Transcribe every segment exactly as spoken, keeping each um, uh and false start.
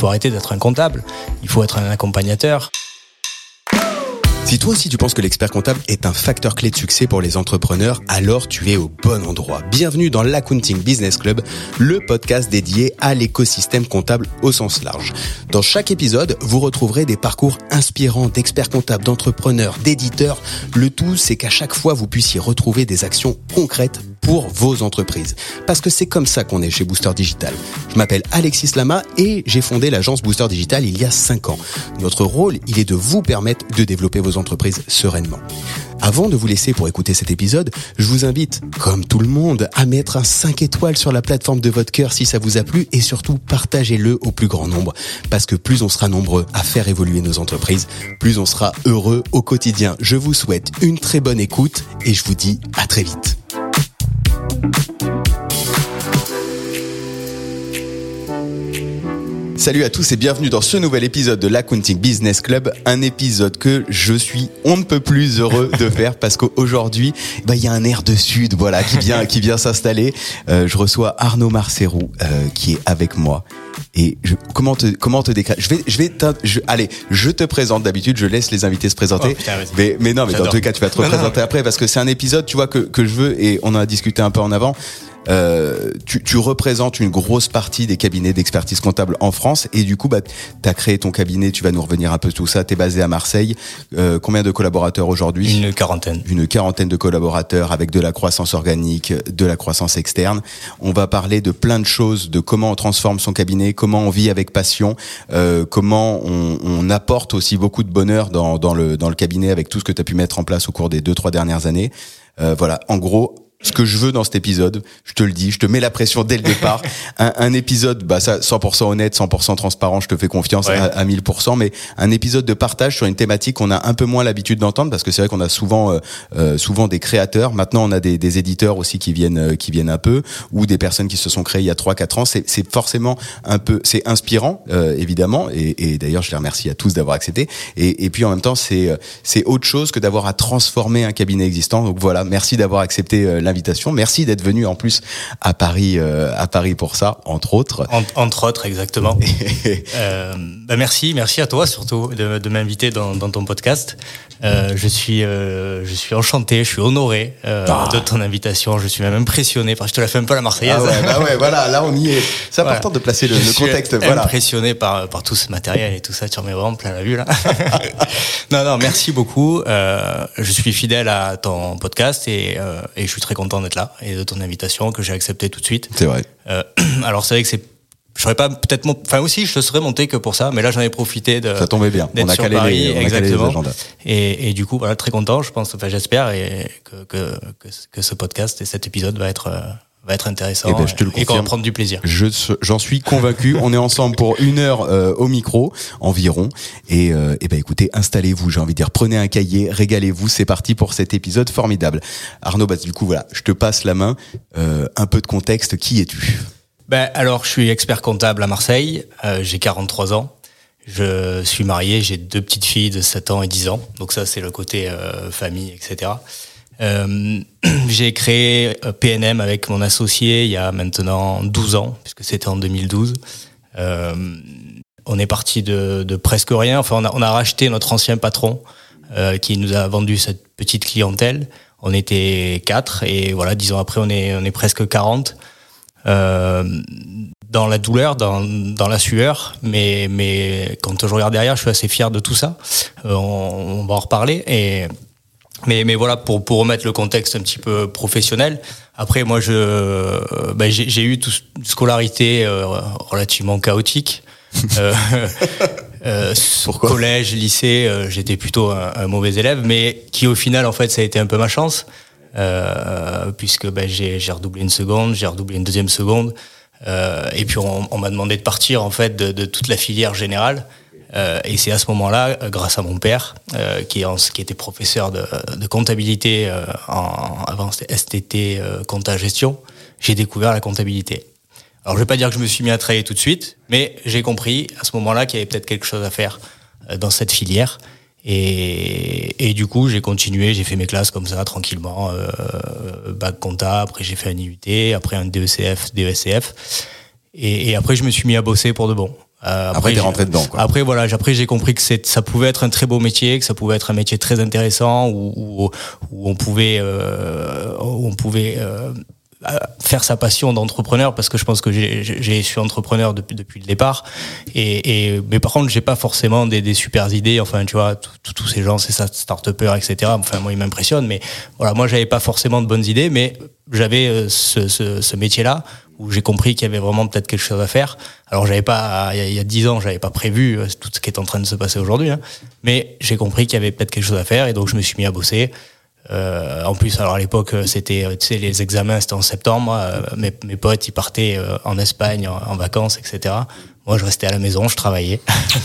faut arrêter d'être un comptable. Il faut être un accompagnateur. Si toi aussi tu penses que l'expert comptable est un facteur clé de succès pour les entrepreneurs, alors tu es au bon endroit. Bienvenue dans l'Accounting Business Club, le podcast dédié à l'écosystème comptable au sens large. Dans chaque épisode, vous retrouverez des parcours inspirants d'experts comptables, d'entrepreneurs, d'éditeurs. Le tout, c'est qu'à chaque fois, vous puissiez retrouver des actions concrètes pour vos entreprises. Parce que c'est comme ça qu'on est chez Booster Digital. Je m'appelle Alexis Lama et j'ai fondé l'agence Booster Digital il y a cinq ans. Notre rôle, il est de vous permettre de développer vos entreprises sereinement. Avant de vous laisser pour écouter cet épisode, je vous invite, comme tout le monde, à mettre un cinq étoiles sur la plateforme de votre cœur si ça vous a plu et surtout partagez-le au plus grand nombre. Parce que plus on sera nombreux à faire évoluer nos entreprises, plus on sera heureux au quotidien. Je vous souhaite une très bonne écoute et je vous dis à très vite. Salut à tous et bienvenue dans ce nouvel épisode de l'Accounting Business Club, un épisode que je suis on ne peut plus heureux de faire parce qu'aujourd'hui, bah il y a un air de sud, voilà, qui vient qui vient s'installer. Euh, je reçois Arnaud Marcerou euh, qui est avec moi. Et je, comment te comment te décrire ? Je vais je vais je, allez, je te présente. D'habitude, je laisse les invités se présenter. Oh, putain, mais mais non, mais J'adore. Dans tous les cas, tu vas te représenter après parce que c'est un épisode, tu vois, que que je veux et on en a discuté un peu en avant. Euh, tu, tu représentes une grosse partie des cabinets d'expertise comptable en France et du coup bah t'as créé ton cabinet, tu vas nous revenir un peu tout ça. T'es basé à Marseille. Euh, combien de collaborateurs aujourd'hui ? Une quarantaine. Une quarantaine de collaborateurs avec de la croissance organique, de la croissance externe. On va parler de plein de choses, de comment on transforme son cabinet, comment on vit avec passion, euh, comment on, on apporte aussi beaucoup de bonheur dans, dans le dans le cabinet avec tout ce que tu as pu mettre en place au cours des deux trois dernières années. Euh, voilà, en gros. Ce que je veux dans cet épisode, je te le dis, je te mets la pression dès le départ. Un, un épisode, bah ça, cent pour cent honnête, cent pour cent transparent, je te fais confiance ouais. à, à mille pour cent. Mais un épisode de partage sur une thématique qu'on a un peu moins l'habitude d'entendre parce que c'est vrai qu'on a souvent, euh, euh, souvent des créateurs. Maintenant, on a des, des éditeurs aussi qui viennent, euh, qui viennent un peu, ou des personnes qui se sont créées il y a trois, quatre ans. C'est, c'est forcément un peu, c'est inspirant, euh, évidemment. Et, et d'ailleurs, je les remercie à tous d'avoir accepté. Et, et puis en même temps, c'est, c'est autre chose que d'avoir à transformer un cabinet existant. Donc voilà, merci d'avoir accepté euh, l'invitation. Merci d'être venu en plus à Paris, euh, à Paris pour ça, entre autres. En, entre autres, exactement. euh, bah merci, merci à toi surtout de, de m'inviter dans, dans ton podcast. Euh, je suis, euh, je suis enchanté, je suis honoré euh, ah. de ton invitation. Je suis même impressionné parce que je te la fais un peu à la Marseillaise. Ah ouais, bah ouais, voilà, là on y est. C'est important voilà. de placer le, le contexte. Je suis voilà. impressionné par par tout ce matériel et tout ça. Tu en mets vraiment plein la vue là. non, non, merci beaucoup. Euh, je suis fidèle à ton podcast et, euh, et je suis très content d'être là et de ton invitation que j'ai acceptée tout de suite. C'est vrai. Euh, alors c'est vrai que c'est je serais pas peut-être mon... enfin aussi je serais monté que pour ça mais là j'en ai profité de ça tombait bien d'être on a sur calé Paris, les, on exactement. a calé les agendas et, et du coup voilà très content je pense enfin j'espère et que, que que que ce podcast et cet épisode va être euh, va être intéressant et, ben, je te le et qu'on va prendre du plaisir. Je, j'en suis convaincu. On est ensemble pour une heure euh, au micro environ. Et, euh, et ben écoutez, installez-vous. J'ai envie de dire, prenez un cahier, régalez-vous. C'est parti pour cet épisode formidable. Arnaud, bah, du coup voilà, je te passe la main. Euh, un peu de contexte. Qui es-tu ? Ben alors, je suis expert comptable à Marseille. Euh, j'ai quarante-trois ans. Je suis marié. J'ai deux petites filles de sept ans et dix ans. Donc ça, c'est le côté euh, famille, et cetera. Euh, j'ai créé P N M avec mon associé il y a maintenant douze ans, puisque c'était en deux mille douze. Euh, on est parti de, de presque rien. Enfin, on a, on a racheté notre ancien patron euh, qui nous a vendu cette petite clientèle. On était quatre et voilà, dix ans après, on est, on est presque quarante. Euh, dans la douleur, dans, dans la sueur, mais, mais quand je regarde derrière, je suis assez fier de tout ça. Euh, on, on va en reparler. Et Mais, mais voilà, pour, pour remettre le contexte un petit peu professionnel. Après, moi, je, ben, j'ai, j'ai eu toute une scolarité euh, relativement chaotique. euh, euh, collège, lycée, euh, j'étais plutôt un, un mauvais élève, mais qui au final, en fait, ça a été un peu ma chance, euh, puisque ben, j'ai, j'ai redoublé une seconde, j'ai redoublé une deuxième seconde, euh, et puis on, on m'a demandé de partir en fait de, de toute la filière générale. Euh, et c'est à ce moment-là, grâce à mon père, euh, qui, en, qui était professeur de, de comptabilité euh, en, avant S T T, euh, compta gestion, j'ai découvert la comptabilité. Alors, je vais pas dire que je me suis mis à travailler tout de suite, mais j'ai compris à ce moment-là qu'il y avait peut-être quelque chose à faire euh, dans cette filière. Et, et du coup, j'ai continué, j'ai fait mes classes comme ça, tranquillement, euh, bac compta, après j'ai fait un I U T, après un D E C F, D E S C F. Et, et après, je me suis mis à bosser pour de bon. Euh, après, après t'es rentré dedans, quoi. Après, voilà, après j'ai compris que c'est, ça pouvait être un très beau métier, que ça pouvait être un métier très intéressant, où, où, où on pouvait, euh, où on pouvait euh, faire sa passion d'entrepreneur, parce que je pense que j'ai, j'ai, je suis entrepreneur depuis depuis le départ. Et, et mais par contre, j'ai pas forcément des, des super idées. Enfin, tu vois, tous ces gens, c'est ça, start-upers, et cetera. Enfin, moi, ils m'impressionnent. Mais voilà, moi, j'avais pas forcément de bonnes idées, mais j'avais ce, ce, ce métier-là, où j'ai compris qu'il y avait vraiment peut-être quelque chose à faire. Alors j'avais pas, il y a dix ans, j'avais pas prévu tout ce qui est en train de se passer aujourd'hui, hein, mais j'ai compris qu'il y avait peut-être quelque chose à faire, et donc je me suis mis à bosser. Euh, en plus, alors à l'époque, c'était, tu sais, les examens, c'était en septembre. Moi, mes, mes potes, ils partaient en Espagne en, en vacances, et cetera. Moi, je restais à la maison, je travaillais.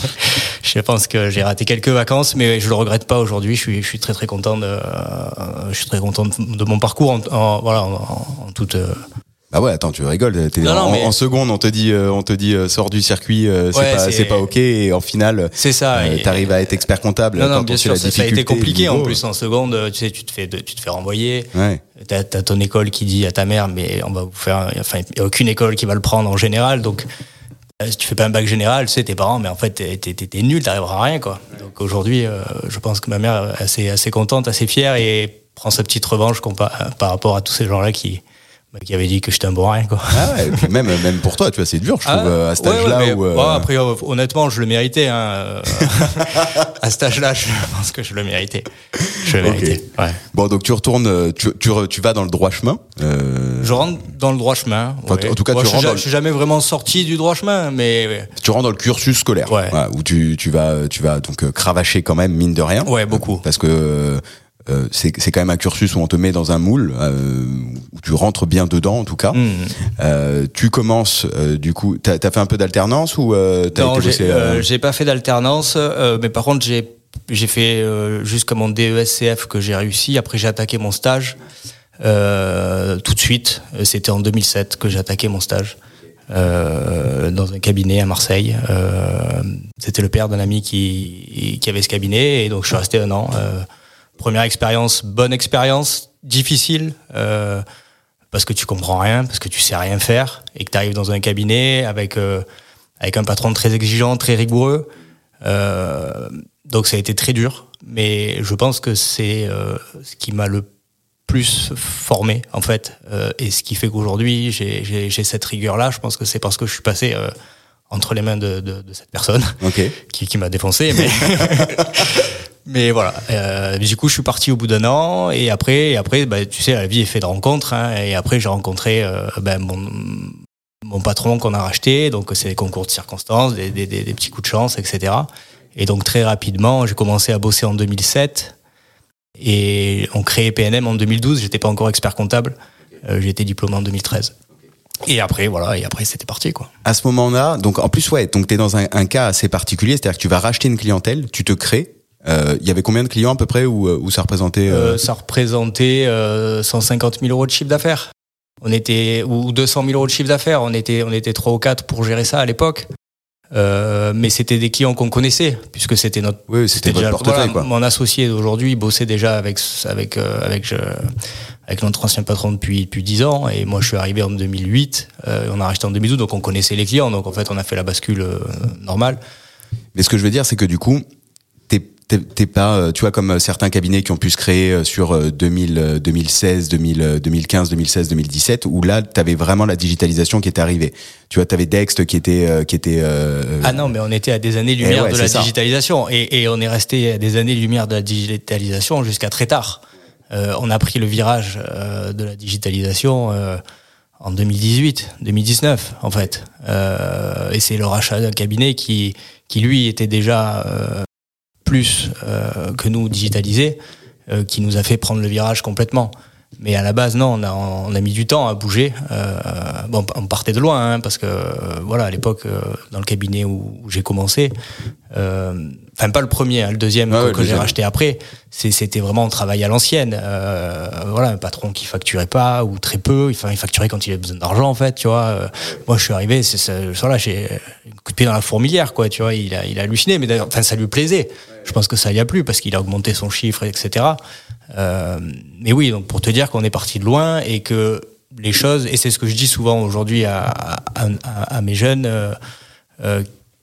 Je pense que j'ai raté quelques vacances, mais je le regrette pas aujourd'hui. Je suis, je suis très très content de, euh, je suis très content de, de mon parcours, en, en voilà, en, en toute. Euh, Ah ouais, attends, tu rigoles. T'es non, non, en, mais... en seconde, on te dit, euh, on te dit, euh, sors du circuit, euh, c'est, ouais, pas, c'est... c'est pas ok. Et en finale, c'est ça. Euh, et... t'arrives à être expert comptable. Non, non, quand bien on sûr, la ça, ça a été compliqué. En plus, en seconde, tu sais, tu te fais, tu te fais renvoyer. Ouais. T'as, t'as ton école qui dit à ta mère, mais on va vous faire. Enfin, il y a aucune école qui va le prendre en général, donc. Si tu fais pas un bac général, tu sais, tes parents, mais en fait, t'es, t'es, t'es nul, t'arriveras à rien, quoi. Donc aujourd'hui, euh, je pense que ma mère est assez, assez contente, assez fière, et prend sa petite revanche compa- par rapport à tous ces gens-là qui, qui avaient dit que j'étais un bon rien, quoi. Ah ouais, et puis même, même pour toi, tu vois, c'est dur, je trouve, ah, à cet ouais, âge-là. Ouais, où, euh... ouais, après, honnêtement, je le méritais, hein. À cet âge-là, je pense que je le méritais. Je le méritais, okay. Ouais. Bon, donc tu retournes, tu, tu, tu vas dans le droit chemin. Euh... Je rentre dans le droit chemin. Enfin, ouais. En tout cas, Moi, tu je rentres. Suis, Dans... Je suis jamais vraiment sorti du droit chemin, mais tu rentres dans le cursus scolaire, ouais. Voilà, où tu, tu vas, tu vas donc cravacher quand même, mine de rien. Ouais, beaucoup. Parce que euh, c'est, c'est quand même un cursus où on te met dans un moule, euh, où tu rentres bien dedans, en tout cas. Mmh. Euh, tu commences, euh, du coup, t'as, t'as fait un peu d'alternance ou euh, t'as non, été j'ai, bossé, euh, euh... j'ai pas fait d'alternance, euh, mais par contre, j'ai J'ai fait euh, jusqu'à mon D E S C F que j'ai réussi. Après, j'ai attaqué mon stage euh, tout de suite. C'était en deux mille sept que j'ai attaqué mon stage euh, dans un cabinet à Marseille. Euh, c'était le père d'un ami qui, qui avait ce cabinet, et donc je suis resté un an. Euh, première expérience, bonne expérience, difficile, euh, parce que tu comprends rien, parce que tu sais rien faire, et que tu arrives dans un cabinet avec, euh, avec un patron très exigeant, très rigoureux. Euh, donc ça a été très dur, mais je pense que c'est euh, ce qui m'a le plus formé, en fait, euh, et ce qui fait qu'aujourd'hui j'ai, j'ai, j'ai cette rigueur-là. Je pense que c'est parce que je suis passé euh, entre les mains de, de, de cette personne, okay. qui, qui m'a défoncé, mais mais voilà. Euh, du coup, je suis parti au bout d'un an, et après, et après, bah, tu sais, la vie est faite de rencontres, hein, et après j'ai rencontré euh, ben, mon mon patron qu'on a racheté, donc c'est des concours de circonstances, des, des, des, des petits coups de chance, et cetera. Et donc très rapidement, j'ai commencé à bosser en deux mille sept, et on créé P N M en deux mille douze. J'étais pas encore expert comptable, euh, j'ai été diplômé en deux mille treize. Et après, voilà, et après c'était parti, quoi. À ce moment-là, donc en plus, ouais, donc t'es dans un, un cas assez particulier, c'est-à-dire que tu vas racheter une clientèle, tu te crées. Il euh, y avait combien de clients à peu près, où, où ça représentait euh... Euh, Ça représentait euh, cent cinquante mille euros de chiffre d'affaires. On était, ou deux cent mille euros de chiffre d'affaires. On était, on était trois ou quatre pour gérer ça à l'époque. Euh, mais c'était des clients qu'on connaissait, puisque c'était notre, oui, c'était, c'était votre déjà, portefeuille, voilà, quoi. Mon associé d'aujourd'hui bossait déjà avec, avec, euh, avec, je, avec notre ancien patron depuis, depuis dix ans. Et moi, je suis arrivé en deux mille huit. Euh, on a racheté en deux mille douze, donc on connaissait les clients. Donc en fait, on a fait la bascule euh, normale. Mais ce que je veux dire, c'est que du coup, t'es T'es, t'es pas, tu vois, comme certains cabinets qui ont pu se créer sur deux mille, deux mille seize, deux mille, deux mille quinze, deux mille seize, deux mille dix-sept, où là, t'avais vraiment la digitalisation qui était arrivée. Tu vois, t'avais Dext qui était, qui était. Euh... Ah non, mais on était à des années-lumière ouais, de la ça. digitalisation, et, et on est resté à des années-lumière de la digitalisation jusqu'à très tard. Euh, on a pris le virage euh, de la digitalisation euh, en deux mille dix-huit, deux mille dix-neuf, en fait. Euh, et c'est le rachat d'un cabinet qui, qui lui était déjà euh, plus euh, que nous digitalisé, euh, qui nous a fait prendre le virage complètement. Mais à la base, non, on a, on a mis du temps à bouger. Euh, bon, on partait de loin, hein, parce que euh, voilà, à l'époque, euh, dans le cabinet où, où j'ai commencé, euh, enfin pas le premier, hein, le deuxième ah, que, ouais, que j'ai deuxième. racheté après, c'est, c'était vraiment un travail à l'ancienne. Euh, voilà, un patron qui facturait pas ou très peu, il, il facturait quand il avait besoin d'argent, en fait, tu vois. Euh, moi, je suis arrivé, c'est ça, ça là, j'ai un coup de pied dans la fourmilière, quoi, tu vois. Il a, il a halluciné, mais d'ailleurs, enfin, ça lui plaisait. Je pense que ça y a plu parce qu'il a augmenté son chiffre, et cetera. Euh, mais oui, donc pour te dire qu'on est parti de loin et que les choses, et c'est ce que je dis souvent aujourd'hui à, à, à, à mes jeunes euh, euh,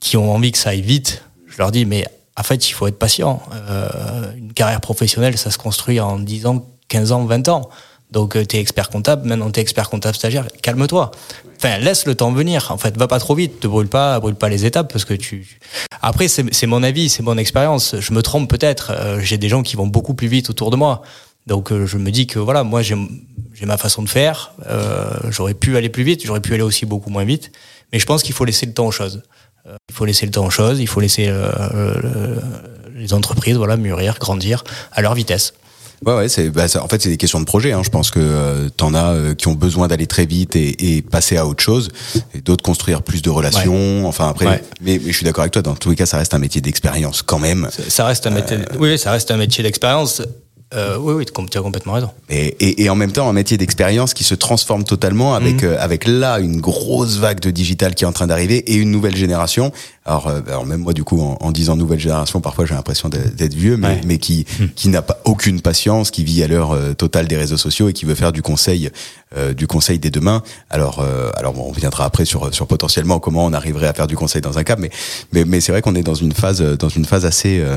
qui ont envie que ça aille vite, je leur dis, mais en fait, il faut être patient. Euh, une carrière professionnelle, ça se construit en dix ans, quinze ans, vingt ans. Donc, euh, t'es expert comptable, maintenant t'es expert comptable stagiaire, calme-toi. Enfin, laisse le temps venir. En fait, va pas trop vite, te brûle pas, brûle pas les étapes, parce que tu. Après, c'est, c'est mon avis, c'est mon expérience. Je me trompe peut-être. Euh, j'ai des gens qui vont beaucoup plus vite autour de moi. Donc, euh, je me dis que voilà, moi, j'ai, j'ai ma façon de faire. Euh, j'aurais pu aller plus vite, j'aurais pu aller aussi beaucoup moins vite. Mais je pense qu'il faut laisser le temps aux choses. Euh, il faut laisser le temps aux choses. Il faut laisser euh, euh, les entreprises, voilà, mûrir, grandir à leur vitesse. Ouais, ouais, c'est, bah, ça, en fait, c'est des questions de projet. Hein. Je pense que euh, t'en as euh, qui ont besoin d'aller très vite et, et passer à autre chose, et d'autres construire plus de relations. Ouais. Enfin, après, ouais. mais, mais je suis d'accord avec toi. Dans tous les cas, ça reste un métier d'expérience quand même. Ça, ça reste un métier. Euh... Oui, ça reste un métier d'expérience. Euh, oui, oui, tu as complètement raison. Et, et, et en même temps, un métier d'expérience qui se transforme totalement avec, mmh. euh, avec là une grosse vague de digital qui est en train d'arriver et une nouvelle génération. Alors, euh, alors même moi, du coup, en, en disant nouvelle génération, parfois j'ai l'impression d'être, d'être vieux, mais, ouais. mais qui, mmh. qui n'a pas aucune patience, qui vit à l'heure euh, totale des réseaux sociaux et qui veut faire du conseil, euh, du conseil dès demain. Alors, euh, alors bon, on reviendra après sur, sur potentiellement comment on arriverait à faire du conseil dans un cadre, mais, mais, mais c'est vrai qu'on est dans une phase, dans une phase assez, euh,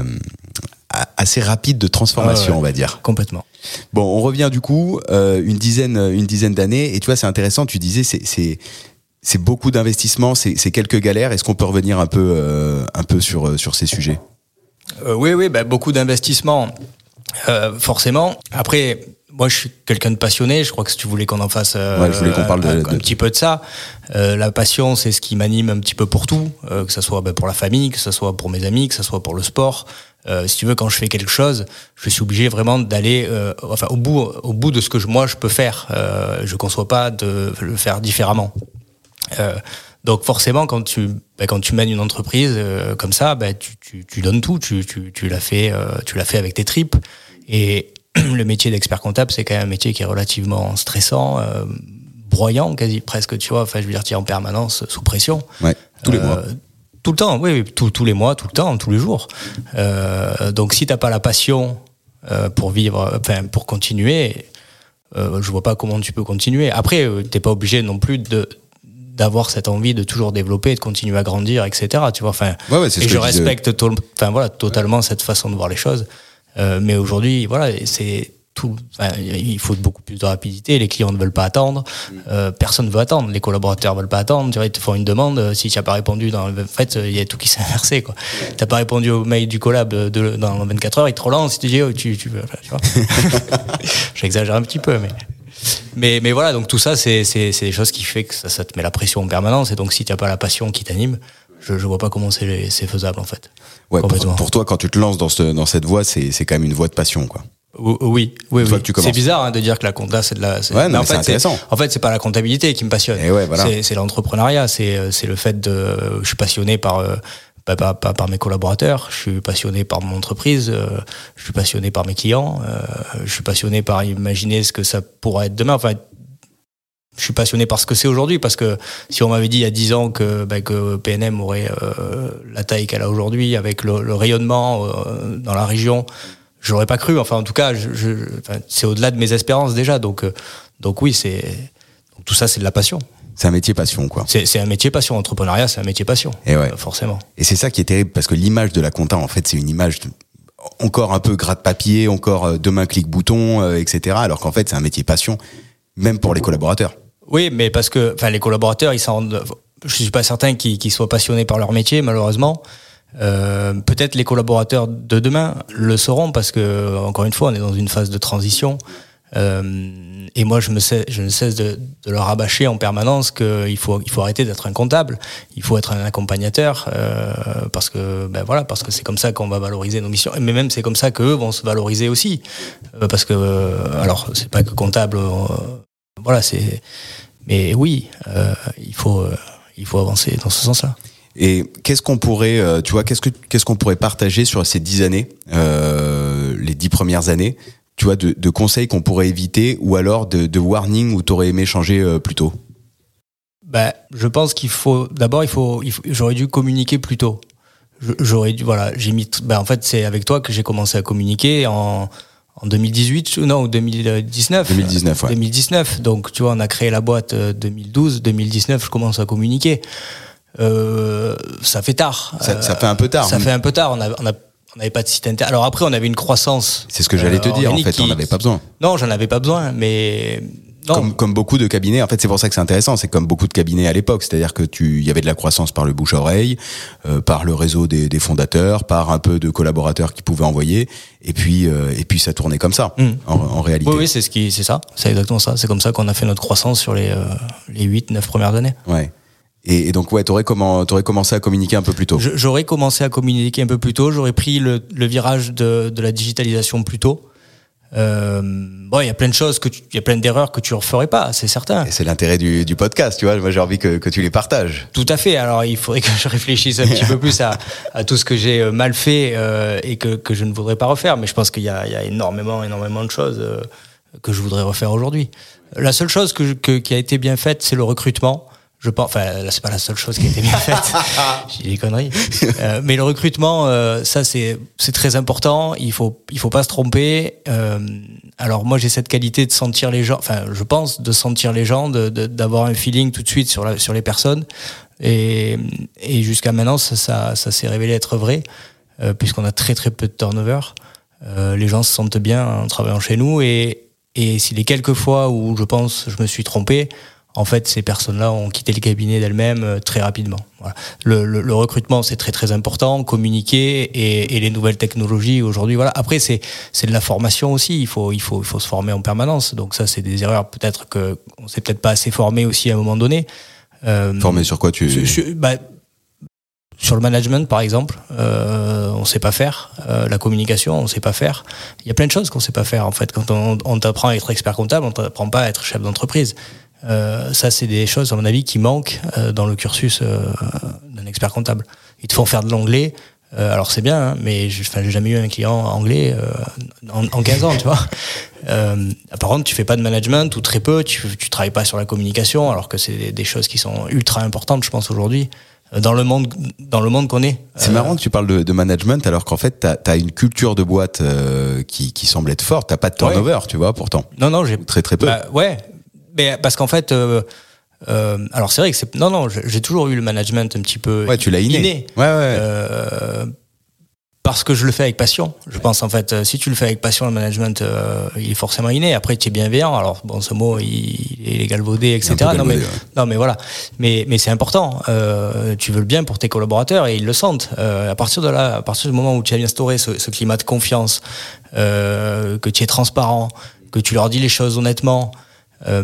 assez rapide de transformation, ah ouais, on va dire. Complètement. Bon, on revient du coup euh, une dizaine, une dizaine d'années, et tu vois, c'est intéressant. Tu disais, c'est, c'est, c'est beaucoup d'investissements, c'est, c'est quelques galères. Est-ce qu'on peut revenir un peu, euh, un peu sur, sur ces sujets ? euh, Oui, oui, bah, beaucoup d'investissements, euh, forcément. Après, moi, je suis quelqu'un de passionné. Je crois que si tu voulais qu'on en fasse, euh, ouais, je voulais qu'on parle de, un, de... un petit peu de ça. Euh, la passion, c'est ce qui m'anime un petit peu pour tout, euh, que ça soit bah, pour la famille, que ça soit pour mes amis, que ça soit pour le sport. Euh, si tu veux, quand je fais quelque chose, je suis obligé vraiment d'aller, euh, enfin, au bout, au bout de ce que je, moi je peux faire. Euh, je conçois pas de le faire différemment. Euh, donc forcément, quand tu, bah, quand tu mènes une entreprise euh, comme ça, bah, tu, tu, tu donnes tout. Tu, tu, tu l'as fait, euh, tu l'as fait avec tes tripes. Et le métier d'expert comptable, c'est quand même un métier qui est relativement stressant, euh, broyant, quasi presque. Tu vois, enfin, je veux dire, tu es en permanence sous pression. Ouais, tous les euh, mois. Tout le temps, oui, tous, tous les mois, tout le temps, tous les jours. Euh, donc, si t'as pas la passion euh, pour vivre, enfin, pour continuer, euh, je vois pas comment tu peux continuer. Après, t'es pas obligé non plus de d'avoir cette envie de toujours développer, de continuer à grandir, et cetera. Tu vois, enfin, ouais, ouais, c'est et ce je que respecte, to- enfin voilà, totalement ouais. cette façon de voir les choses. Euh, mais aujourd'hui, voilà, c'est tout. Enfin, il faut beaucoup plus de rapidité. Les clients ne veulent pas attendre. Euh, personne ne veut attendre. Les collaborateurs ne veulent pas attendre. Tu vois, ils te font une demande. Si tu n'as pas répondu, dans, en fait, il y a tout qui s'est inversé, quoi. Tu n'as pas répondu au mail du collab de, de, dans vingt-quatre heures, ils te relancent. Ils te disent, oh, tu, tu, tu vois. J'exagère un petit peu, mais. Mais, mais voilà, donc tout ça, c'est, c'est, c'est des choses qui fait que ça, ça te met la pression en permanence. Et donc, si tu n'as pas la passion qui t'anime, je ne vois pas comment c'est, c'est faisable, en fait. Ouais, pour, pour toi, quand tu te lances dans, ce, dans cette voie, c'est, c'est quand même une voie de passion, quoi. Oui, oui, oui. C'est bizarre hein, de dire que la compta c'est de la. C'est... Ouais, non, mais en mais fait, c'est intéressant. C'est... En fait, c'est pas la comptabilité qui me passionne. Et ouais, voilà. C'est, c'est l'entrepreneuriat, c'est, c'est le fait de. Je suis passionné par, par, par, par mes collaborateurs, je suis passionné par mon entreprise, je suis passionné par mes clients, je suis passionné par imaginer ce que ça pourra être demain. Enfin, je suis passionné par ce que c'est aujourd'hui, parce que si on m'avait dit il y a dix ans que, bah, que P N M aurait euh, la taille qu'elle a aujourd'hui, avec le, le rayonnement euh, dans la région. Je l'aurais pas cru. Enfin, en tout cas, je, je, enfin, c'est au-delà de mes espérances déjà. Donc, euh, donc oui, c'est donc, tout ça, c'est de la passion. C'est un métier passion, quoi. C'est, c'est un métier passion. L'entrepreneuriat, c'est un métier passion. Et ouais. Euh, forcément. Et c'est ça qui est terrible, parce que l'image de la compta, en fait, c'est une image de, encore un peu gratte-papier, encore demain clic-bouton, euh, et cetera. Alors qu'en fait, c'est un métier passion, même pour les collaborateurs. Oui, mais parce que, enfin, les collaborateurs, ils s'en rendent. Je suis pas certain qu'ils, qu'ils soient passionnés par leur métier, malheureusement. Euh, peut-être les collaborateurs de demain le sauront, parce que encore une fois on est dans une phase de transition euh, et moi je, me sais, je ne cesse de, de leur rabâcher en permanence qu'il faut, il faut arrêter d'être un comptable, il faut être un accompagnateur euh, parce que ben voilà, parce que c'est comme ça qu'on va valoriser nos missions, mais même c'est comme ça qu'eux vont se valoriser aussi euh, parce que euh, alors c'est pas que comptable euh, voilà c'est mais oui euh, il faut euh, il faut avancer dans ce sens-là. Et qu'est-ce qu'on pourrait, euh, tu vois, qu'est-ce que qu'est-ce qu'on pourrait partager sur ces dix années, euh, les dix premières années, tu vois, de, de conseils qu'on pourrait éviter, ou alors de, de warning où t'aurais aimé changer euh, plus tôt. Ben, je pense qu'il faut d'abord, il faut, il faut j'aurais dû communiquer plus tôt. J'aurais dû, voilà, j'ai mis, ben en fait, c'est avec toi que j'ai commencé à communiquer en en deux mille dix-huit, non, ou deux mille dix-neuf. deux mille dix-neuf, ouais. deux mille dix-neuf. Donc, tu vois, on a créé la boîte deux mille douze, deux mille dix-neuf, je commence à communiquer. euh, ça fait tard. Ça, euh, ça fait un peu tard. Ça fait un peu tard. On a, on a On n'avait pas de site internet. Alors après, on avait une croissance. C'est ce que j'allais te euh, dire. En fait, qui... on n'avait pas besoin. Non, j'en avais pas besoin, mais non. Comme, comme beaucoup de cabinets. En fait, c'est pour ça que c'est intéressant. C'est comme beaucoup de cabinets à l'époque. C'est-à-dire que tu, il y avait de la croissance par le bouche à oreille, euh, par le réseau des, des fondateurs, par un peu de collaborateurs qui pouvaient envoyer. Et puis, euh, et puis ça tournait comme ça. Mmh. En, en réalité. Oui, oui, c'est ce qui, c'est ça. C'est exactement ça. C'est comme ça qu'on a fait notre croissance sur les euh, les huit, neuf premières années. Ouais. Et, et donc ouais, t'aurais comment, t'aurais commencé à communiquer un peu plus tôt. J'aurais commencé à communiquer un peu plus tôt. J'aurais pris le, le virage de, de la digitalisation plus tôt. Euh, bon, il y a plein de choses que, il y a plein d'erreurs que tu ne referais pas, c'est certain. Et c'est l'intérêt du, du podcast, tu vois. Moi, j'ai envie que, que tu les partages. Tout à fait. Alors, il faudrait que je réfléchisse un petit peu plus à, à tout ce que j'ai mal fait euh, et que, que je ne voudrais pas refaire. Mais je pense qu'il y a, il y a énormément, énormément de choses euh, que je voudrais refaire aujourd'hui. La seule chose que, que, qui a été bien faite, c'est le recrutement. Je pense, enfin, là, c'est pas la seule chose qui a été bien faite. J'ai des conneries. Euh, mais le recrutement, euh, ça, c'est, c'est très important. Il faut, il faut pas se tromper. Euh, alors, moi, j'ai cette qualité de sentir les gens, enfin, je pense, de sentir les gens, de, de, d'avoir un feeling tout de suite sur la, sur les personnes. Et, et jusqu'à maintenant, ça, ça, ça s'est révélé être vrai, euh, puisqu'on a très, très peu de turnover. Euh, les gens se sentent bien en travaillant chez nous. Et, et si les quelques fois où je pense, je me suis trompé, en fait, ces personnes-là ont quitté le cabinet d'elles-mêmes euh, très rapidement. Voilà. Le, le, le recrutement, c'est très très important, communiquer et, et les nouvelles technologies aujourd'hui. Voilà. Après, c'est c'est de la formation aussi. Il faut il faut il faut se former en permanence. Donc ça, c'est des erreurs peut-être que on s'est peut-être pas assez formé aussi à un moment donné. Euh, formé sur quoi tu sur, sur, bah, sur le management, par exemple, euh, on sait pas faire. Euh, la communication, on sait pas faire. Il y a plein de choses qu'on sait pas faire en fait. Quand on, on t'apprend à être expert comptable, on t'apprend pas à être chef d'entreprise. Euh, ça, c'est des choses, à mon avis, qui manquent euh, dans le cursus euh, d'un expert comptable. Ils te font faire de l'anglais. Euh, alors c'est bien, hein, mais je, j'ai jamais eu un client anglais euh, en, en quinze ans, tu vois. Euh, par contre, tu fais pas de management ou très peu. Tu, tu travailles pas sur la communication, alors que c'est des, des choses qui sont ultra importantes, je pense, aujourd'hui. Dans le monde, dans le monde qu'on est. C'est euh... marrant que tu parles de, de management alors qu'en fait t'as, t'as une culture de boîte euh, qui, qui semble être forte. T'as pas de turnover, ouais. Tu vois, pourtant. Non, non, j'ai très très peu. Bah, ouais. Mais parce qu'en fait, euh, euh, alors c'est vrai que c'est non non, j'ai toujours eu le management un petit peu. Ouais, tu l'as inné. inné. Ouais ouais. Euh, parce que je le fais avec passion. Je pense en fait, si tu le fais avec passion, le management, euh, il est forcément inné. Après, tu es bienveillant. Alors bon, ce mot, il, il est galvaudé, et cetera. Non mais ouais. non mais voilà. Mais mais c'est important. Euh, tu veux le bien pour tes collaborateurs et ils le sentent. Euh, à partir de là, à partir du moment où tu as instauré ce, ce climat de confiance, euh, que tu es transparent, que tu leur dis les choses honnêtement. Euh,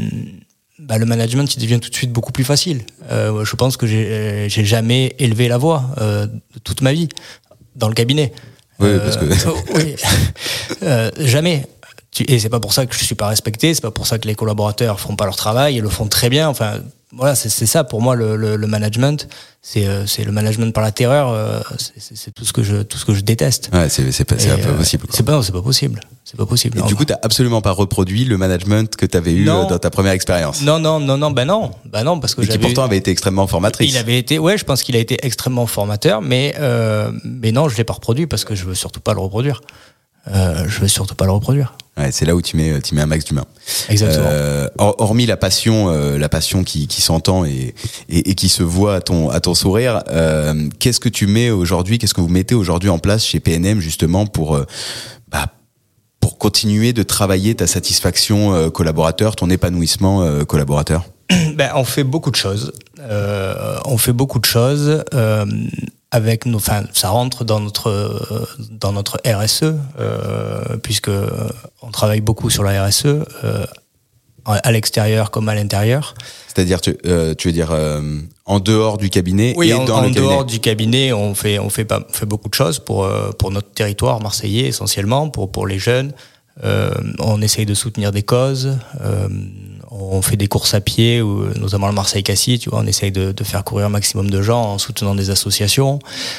bah le management il devient tout de suite beaucoup plus facile. Euh, je pense que j'ai, j'ai jamais élevé la voix euh, de toute ma vie dans le cabinet. Oui, euh, parce que oui, euh, jamais. Et c'est pas pour ça que je suis pas respecté. C'est pas pour ça que les collaborateurs font pas leur travail. Ils le font très bien. Enfin, voilà, c'est, c'est ça pour moi le, le, le management. C'est, euh, c'est le management par la terreur. Euh, c'est, c'est, c'est tout ce que je, tout ce que je déteste. Ouais, c'est, c'est pas, c'est et, pas euh, possible. Quoi. C'est pas, non, c'est pas possible. C'est pas possible. Et non, du coup, t'as absolument pas reproduit le management que t'avais eu non. dans ta première expérience. Non, non, non, non, ben non, ben non, parce que et qui pourtant eu... avait été extrêmement formatrice. Il avait été, ouais, je pense qu'il a été extrêmement formateur, mais euh, mais non, je l'ai pas reproduit parce que je veux surtout pas le reproduire. Euh, je veux surtout pas le reproduire. Ouais, c'est là où tu mets, tu mets un max d'humain. Exactement. Euh, hormis la passion, euh, la passion qui, qui s'entend et, et, et qui se voit à ton, à ton sourire, euh, qu'est-ce que tu mets aujourd'hui, qu'est-ce que vous mettez aujourd'hui en place chez P N M justement pour, euh, bah, pour continuer de travailler ta satisfaction euh, collaborateur, ton épanouissement euh, collaborateur? Ben, on fait beaucoup de choses. Euh, on fait beaucoup de choses. Euh, avec nos, enfin, ça rentre dans notre dans notre R S E euh, puisque on travaille beaucoup sur la R S E euh, à l'extérieur comme à l'intérieur. C'est-à-dire, tu, euh, tu veux dire euh, en dehors du cabinet oui, et en, dans en le cabinet. En dehors du cabinet, on fait on fait pas on fait beaucoup de choses pour pour notre territoire marseillais essentiellement, pour pour les jeunes. Euh, on essaye de soutenir des causes. Euh, on fait des courses à pied, ou, notamment le Marseille-Cassis, tu vois, on essaye de, de faire courir un maximum de gens en soutenant des associations.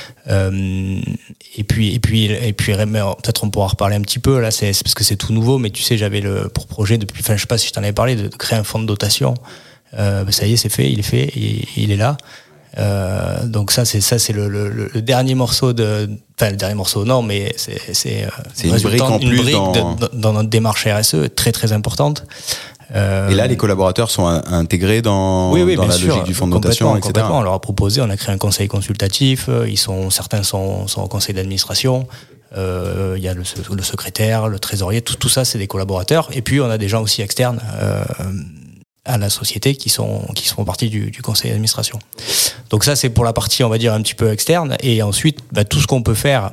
Euh, et puis, et puis, et puis, peut-être on pourra en reparler un petit peu. Là, c'est, c'est parce que c'est tout nouveau, mais tu sais, j'avais le pour projet depuis, enfin, je sais pas si je t'en avais parlé, de, de créer un fonds de dotation. Euh, ben ça y est, c'est fait, il est fait, il, il est là. Euh, donc ça, c'est ça, c'est le, le, le dernier morceau de, enfin le dernier morceau, non, mais c'est c'est, c'est une brique en plus une brique dans... De, dans notre démarche R S E très très importante. Euh, et là, les collaborateurs sont intégrés dans, oui, oui, dans la sûr, logique du fonds de notation, et cetera. Complètement. On leur a proposé, on a créé un conseil consultatif. Ils sont, certains sont, sont au conseil d'administration. Euh, il y a le, le secrétaire, le trésorier, tout, tout ça, c'est des collaborateurs. Et puis, on a des gens aussi externes euh, à la société qui sont qui font partie du, du conseil d'administration. Donc ça, c'est pour la partie, on va dire, un petit peu externe. Et ensuite, bah, tout ce qu'on peut faire.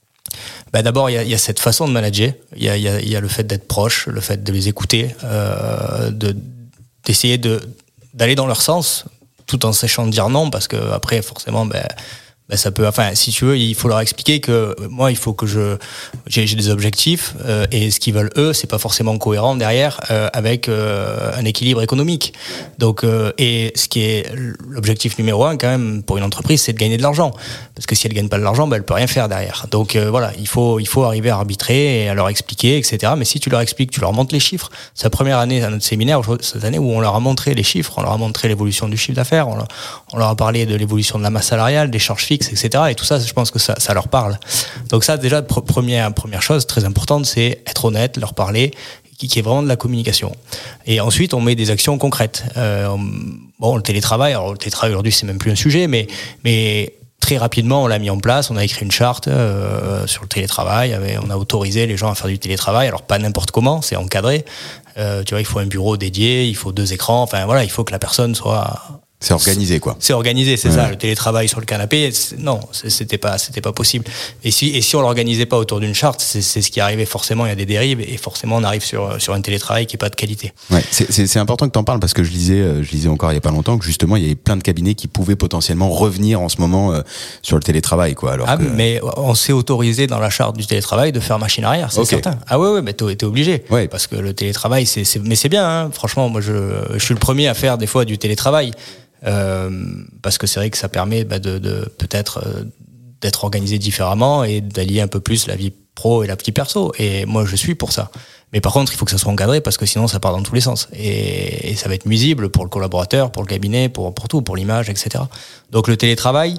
Bah d'abord, il y a, y a cette façon de manager. Il y a, y a, y a le fait d'être proche, le fait de les écouter, euh, de d'essayer de d'aller dans leur sens, tout en sachant dire non, parce que après, forcément, ben. Ben ça peut, enfin, si tu veux, il faut leur expliquer que moi, il faut que je, j'ai, j'ai des objectifs euh, et ce qu'ils veulent eux, c'est pas forcément cohérent derrière euh, avec euh, un équilibre économique. Donc, euh, et ce qui est l'objectif numéro un quand même pour une entreprise, c'est de gagner de l'argent, parce que si elle gagne pas de l'argent, ben elle peut rien faire derrière. Donc euh, voilà, il faut, il faut arriver à arbitrer et à leur expliquer, et cetera. Mais si tu leur expliques, tu leur montres les chiffres. C'est la première année à notre séminaire cette année où on leur a montré les chiffres, on leur a montré l'évolution du chiffre d'affaires, on leur, on leur a parlé de l'évolution de la masse salariale, des charges fixes, et cetera. Et tout ça, je pense que ça, ça leur parle. Donc ça, déjà, pr- première, première chose très importante, c'est être honnête, leur parler, qui, qui est vraiment de la communication. Et ensuite, on met des actions concrètes. Euh, bon, le télétravail, alors le télétravail aujourd'hui, c'est même plus un sujet, mais, mais très rapidement, on l'a mis en place. On a écrit une charte euh, sur le télétravail. On a autorisé les gens à faire du télétravail. Alors pas n'importe comment, c'est encadré. Euh, tu vois, il faut un bureau dédié, il faut deux écrans. Enfin voilà, il faut que la personne soit C'est organisé, quoi. C'est organisé, c'est ouais. ça. Le télétravail sur le canapé, non, c'était pas, c'était pas possible. Et si, et si on l'organisait pas autour d'une charte, c'est, c'est ce qui arrivait forcément. Il y a des dérives et forcément on arrive sur sur un télétravail qui est pas de qualité. Ouais, c'est, c'est, c'est important que t'en parles parce que je lisais, je lisais encore il y a pas longtemps que justement il y avait plein de cabinets qui pouvaient potentiellement revenir en ce moment euh, sur le télétravail, quoi. Alors ah, que... mais on s'est autorisé dans la charte du télétravail de faire machine arrière, c'est okay. certain. Ah ouais, ouais, mais t'es, t'es obligé. Ouais. Parce que le télétravail, c'est, c'est mais c'est bien. Hein. Franchement, moi je, je suis le premier à faire des fois du télétravail. Euh, parce que c'est vrai que ça permet bah, de, de peut-être euh, d'être organisé différemment et d'allier un peu plus la vie pro et la vie perso. Et moi, je suis pour ça. Mais par contre, il faut que ça soit encadré parce que sinon, ça part dans tous les sens. Et, et ça va être nuisible pour le collaborateur, pour le cabinet, pour, pour tout, pour l'image, et cetera. Donc, le télétravail,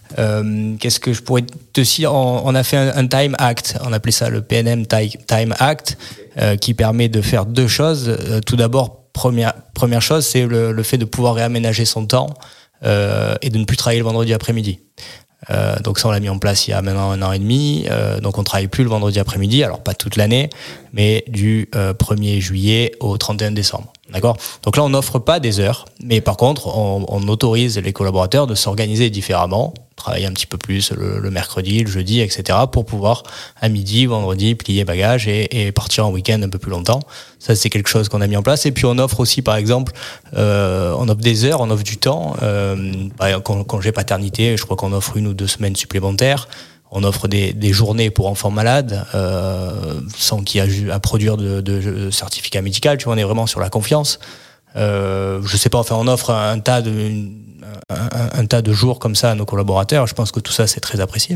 euh, qu'est-ce que je pourrais te dire? on, on a fait un, un Time Act. On appelait ça le P N M Time Act, euh, qui permet de faire deux choses. Euh, tout d'abord, Première, première chose, c'est le, le fait de pouvoir réaménager son temps euh, et de ne plus travailler le vendredi après-midi. Euh, donc ça, on l'a mis en place il y a maintenant un an et demi. Euh, donc on travaille plus le vendredi après-midi, alors pas toute l'année, mais du euh, premier juillet au trente et un décembre. D'accord ? Donc là, on n'offre pas des heures, mais par contre, on, on autorise les collaborateurs de s'organiser différemment, travailler un petit peu plus le, le mercredi, le jeudi, et cetera, pour pouvoir à midi, vendredi, plier bagages et, et partir en week-end un peu plus longtemps. Ça, c'est quelque chose qu'on a mis en place. Et puis, on offre aussi, par exemple, euh, on offre des heures, on offre du temps. Euh, par exemple, congé paternité, je crois qu'on offre une ou deux semaines supplémentaires. On offre des, des journées pour enfants malades, euh, sans qu'il y ait à produire de, de certificat médical. Tu vois, on est vraiment sur la confiance. Euh, je sais pas, enfin, on offre un tas de, un, un, un tas de jours comme ça à nos collaborateurs. Je pense que tout ça, c'est très apprécié.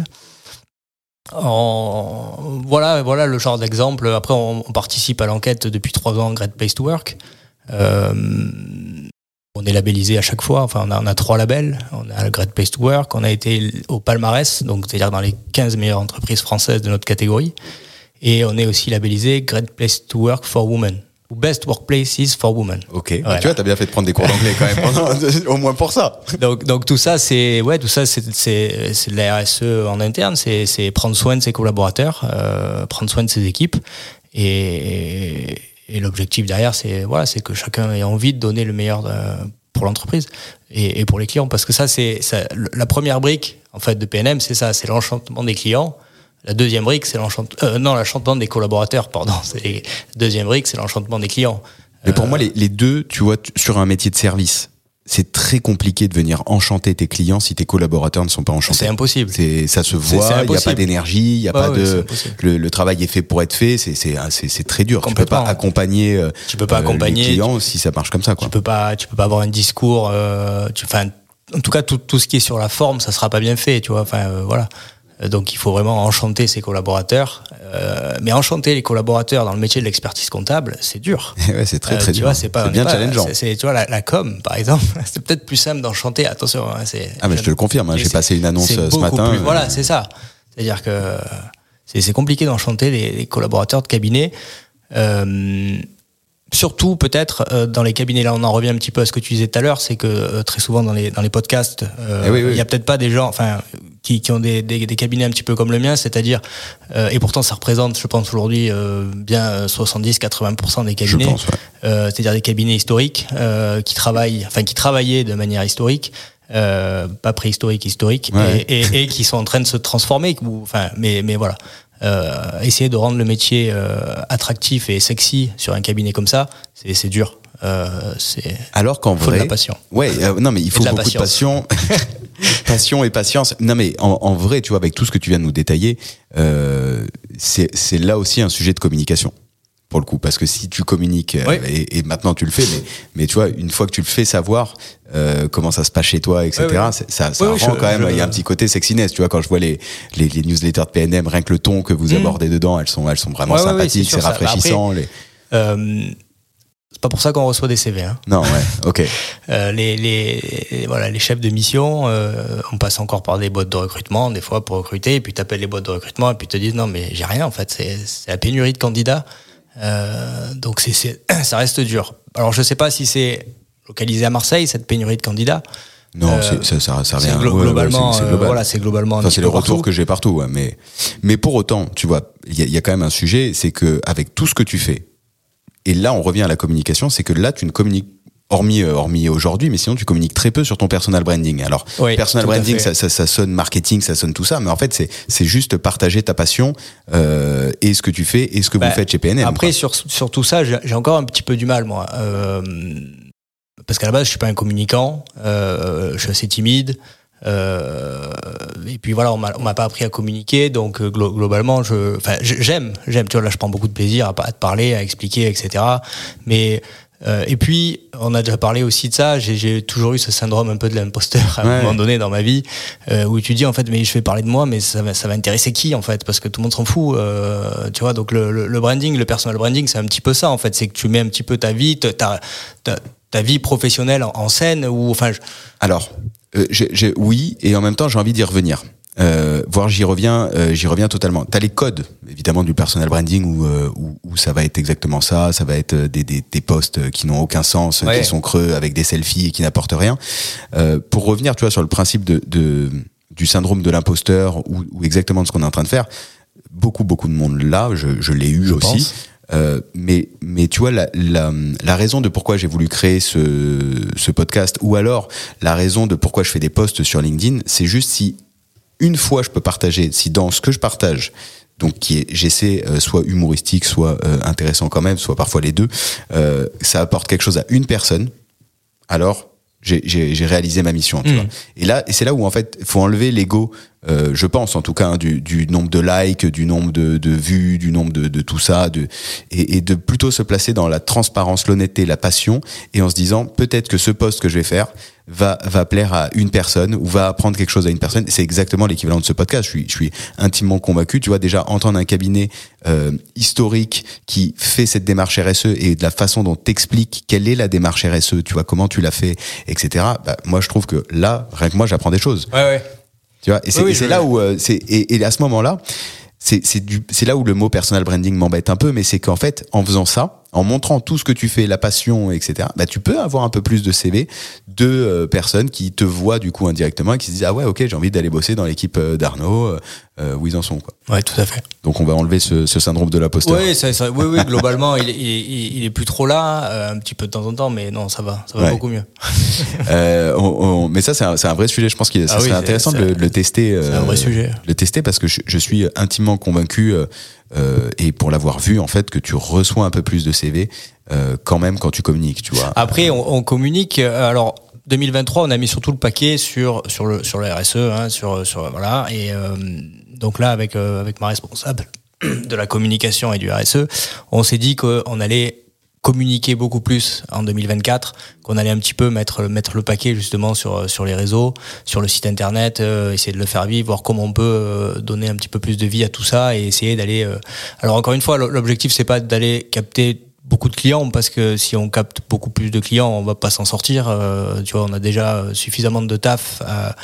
En, voilà, voilà le genre d'exemple. Après, on, on participe à l'enquête depuis trois ans, Great Place to Work. Euh, On est labellisé à chaque fois. Enfin, on a, on a trois labels. On a le Great Place to Work. On a été au palmarès, donc c'est-à-dire dans les quinze meilleures entreprises françaises de notre catégorie. Et on est aussi labellisé Great Place to Work for Women, ou Best Workplaces for Women. Ok. Voilà. Tu vois, t'as bien fait de prendre des cours d'anglais quand même, pendant, au moins pour ça. Donc, donc tout ça, c'est ouais, tout ça, c'est c'est, c'est de la R S E en interne. C'est, c'est prendre soin de ses collaborateurs, euh, prendre soin de ses équipes et Et l'objectif derrière, c'est voilà, c'est que chacun ait envie de donner le meilleur de, pour l'entreprise et, et pour les clients, parce que ça, c'est ça, la première brique en fait de P N M, c'est ça, c'est l'enchantement des clients. La deuxième brique, c'est l'enchantement, euh, non, l'enchantement des collaborateurs, pardon. C'est la deuxième brique, c'est l'enchantement des clients. Mais pour euh, moi, les, les deux, tu vois, sur un métier de service, c'est très compliqué de venir enchanter tes clients si tes collaborateurs ne sont pas enchantés. C'est impossible. C'est, ça se voit, il n'y a pas d'énergie, il n'y a bah pas ouais, de, le, le travail est fait pour être fait, c'est, c'est, c'est, c'est très dur. Tu peux pas accompagner, euh, tu peux pas accompagner les clients si ça marche comme ça, quoi. Tu peux pas, tu peux pas avoir un discours, euh, tu, enfin, en tout cas, tout, tout ce qui est sur la forme, ça sera pas bien fait, tu vois, enfin, euh, voilà. Donc il faut vraiment enchanter ses collaborateurs, euh, mais enchanter les collaborateurs dans le métier de l'expertise comptable, c'est dur. Ouais, c'est très très euh, tu dur. Vois, c'est, pas, c'est bien pas, challengeant. C'est, c'est, tu vois, la, la com, par exemple, c'est peut-être plus simple d'enchanter. Attention, hein, c'est. Ah mais je te le confirme, hein, j'ai passé une annonce ce matin. Plus, euh... Voilà, c'est ça. C'est-à-dire que c'est, c'est compliqué d'enchanter les, les collaborateurs de cabinet. Euh, surtout peut-être euh, dans les cabinets, là on en revient un petit peu à ce que tu disais tout à l'heure, c'est que euh, très souvent dans les dans les podcasts, euh, eh oui, oui. il y a peut-être pas des gens, enfin qui qui ont des des, des cabinets un petit peu comme le mien, c'est-à-dire euh, et pourtant ça représente, je pense aujourd'hui euh, bien soixante-dix à quatre-vingts pour cent des cabinets, je pense, ouais. euh, c'est-à-dire des cabinets historiques euh, qui travaillent, enfin qui travaillaient de manière historique. Euh, pas préhistorique, historique, ouais. et, et, et qui sont en train de se transformer. Ou, enfin, mais, mais voilà, euh, essayer de rendre le métier euh, attractif et sexy sur un cabinet comme ça, c'est, c'est dur. Euh, c'est alors qu'en faut vrai, de la passion. Ouais, euh, non mais il faut de beaucoup patience. de passion, passion et patience. Non mais en, en vrai, tu vois, avec tout ce que tu viens de nous détailler, euh, c'est, c'est là aussi un sujet de communication. Pour le coup, parce que si tu communiques, oui. euh, et, et maintenant tu le fais, mais, mais tu vois, une fois que tu le fais savoir euh, comment ça se passe chez toi, et cetera, oui, oui. ça, ça oui, rend je, quand même, je... il y a un petit côté sexiness, tu vois, quand je vois les, les, les newsletters de P N M, rien que le ton que vous mmh. abordez dedans, elles sont, elles sont vraiment ouais, sympathiques, ouais, c'est rafraîchissant. Bah après, les... euh, c'est pas pour ça qu'on reçoit des C V. Hein. Non, ouais, ok. euh, les, les, voilà, les chefs de mission, euh, on passe encore par des boîtes de recrutement, des fois pour recruter, et puis t'appelles les boîtes de recrutement, et puis te disent non, mais j'ai rien en fait, c'est, c'est la pénurie de candidats. Euh, donc c'est, c'est, ça reste dur. Alors je sais pas si c'est localisé à Marseille cette pénurie de candidats. Non, euh, c'est, ça, ça, ça revient. Glo- ouais, globalement, ouais, c'est, c'est euh, global. voilà, c'est globalement. Enfin, c'est le retour partout. que j'ai partout. Ouais, mais, mais pour autant, tu vois, il y a, y a quand même un sujet, c'est que avec tout ce que tu fais, et là on revient à la communication, c'est que là tu ne communiques. Hormis, euh, hormis aujourd'hui, mais sinon tu communiques très peu sur ton personal branding. Alors, oui, personal branding, ça, ça, ça sonne marketing, ça sonne tout ça, mais en fait, c'est, c'est juste partager ta passion euh, et ce que tu fais et ce que bah, vous faites chez P N M. Après, sur, sur tout ça, j'ai, j'ai encore un petit peu du mal, moi. Euh, parce qu'à la base, je suis pas un communicant, euh, je suis assez timide. Euh, et puis voilà, on m'a, on m'a pas appris à communiquer, donc euh, glo- globalement, je, enfin, j'aime, j'aime. Tu vois, là, je prends beaucoup de plaisir à, à te parler, à expliquer, et cetera. Mais Euh, et puis, on a déjà parlé aussi de ça, j'ai, j'ai toujours eu ce syndrome un peu de l'imposteur à ouais. un moment donné dans ma vie, euh, où tu dis en fait, mais je vais parler de moi, mais ça va, ça va intéresser qui en fait, parce que tout le monde s'en fout, euh, tu vois. Donc le, le, le branding, le personal branding, c'est un petit peu ça en fait, c'est que tu mets un petit peu ta vie, ta, ta, ta vie professionnelle en, en scène, ou enfin. Je... Alors, euh, j'ai, j'ai, oui, et en même temps, j'ai envie d'y revenir. Euh, voire j'y reviens, euh, j'y reviens totalement. T'as les codes, évidemment, du personal branding où, euh, où, où ça va être exactement ça, ça va être des, des, des posts qui n'ont aucun sens, ouais. qui sont creux avec des selfies et qui n'apportent rien. Euh, pour revenir, tu vois, sur le principe de, de du syndrome de l'imposteur ou, ou exactement de ce qu'on est en train de faire, beaucoup, beaucoup de monde là, je, je l'ai eu je aussi. Pense. Euh, mais mais tu vois la, la la raison de pourquoi j'ai voulu créer ce ce podcast ou alors la raison de pourquoi je fais des posts sur LinkedIn, c'est juste si une fois je peux partager, si dans ce que je partage, donc qui est, j'essaie euh, soit humoristique, soit euh, intéressant quand même, soit parfois les deux, euh, ça apporte quelque chose à une personne, alors j'ai, j'ai, j'ai réalisé ma mission. Tu mmh. vois. Et là, et c'est là où en fait, faut enlever l'ego. Euh, je pense en tout cas hein, du, du nombre de likes, du nombre de, de vues, du nombre de, de tout ça, de, et, et de plutôt se placer dans la transparence, l'honnêteté, la passion, et en se disant peut-être que ce post que je vais faire va va plaire à une personne ou va apprendre quelque chose à une personne. C'est exactement l'équivalent de ce podcast. Je suis je suis intimement convaincu. Tu vois, déjà entendre un cabinet euh, historique qui fait cette démarche R S E et de la façon dont t'expliques quelle est la démarche R S E, tu vois comment tu l'as fait, et cetera. Bah, moi je trouve que là rien que moi j'apprends des choses. Ouais ouais. Tu vois, et c'est, oui, oui, et c'est là où euh, c'est et, et à ce moment-là, c'est c'est du c'est là où le mot personal branding m'embête un peu, mais c'est qu'en fait, en faisant ça, en montrant tout ce que tu fais, la passion, et cetera, bah tu peux avoir un peu plus de C V de euh, personnes qui te voient du coup indirectement et qui se disent ah ouais ok j'ai envie d'aller bosser dans l'équipe d'Arnaud euh, où ils en sont quoi. Ouais tout à fait. Donc on va enlever ce, ce syndrome de l'imposteur. Oui ça, ça, oui oui globalement il, il il est plus trop là euh, un petit peu de temps en temps mais non ça va ça va ouais. beaucoup mieux. euh, on, on, mais ça c'est un c'est un vrai sujet, je pense qu'il ça ah serait oui, intéressant de le, le tester. Euh, c'est un vrai sujet. Le tester parce que je, je suis intimement convaincu. Euh, Euh, et pour l'avoir vu en fait que tu reçois un peu plus de C V euh, quand même quand tu communiques, tu vois. Après on, on communique alors deux mille vingt-trois on a mis surtout le paquet sur sur le sur le R S E hein, sur sur voilà et euh, donc là avec euh, avec ma responsable de la communication et du R S E, on s'est dit qu'on allait communiquer beaucoup plus en deux mille vingt-quatre, qu'on allait un petit peu mettre mettre le paquet justement sur sur les réseaux, sur le site internet, euh, essayer de le faire vivre, voir comment on peut euh, donner un petit peu plus de vie à tout ça et essayer d'aller. Euh... Alors encore une fois, l'objectif c'est pas d'aller capter beaucoup de clients parce que si on capte beaucoup plus de clients, on va pas s'en sortir. Euh, tu vois, on a déjà suffisamment de taf à,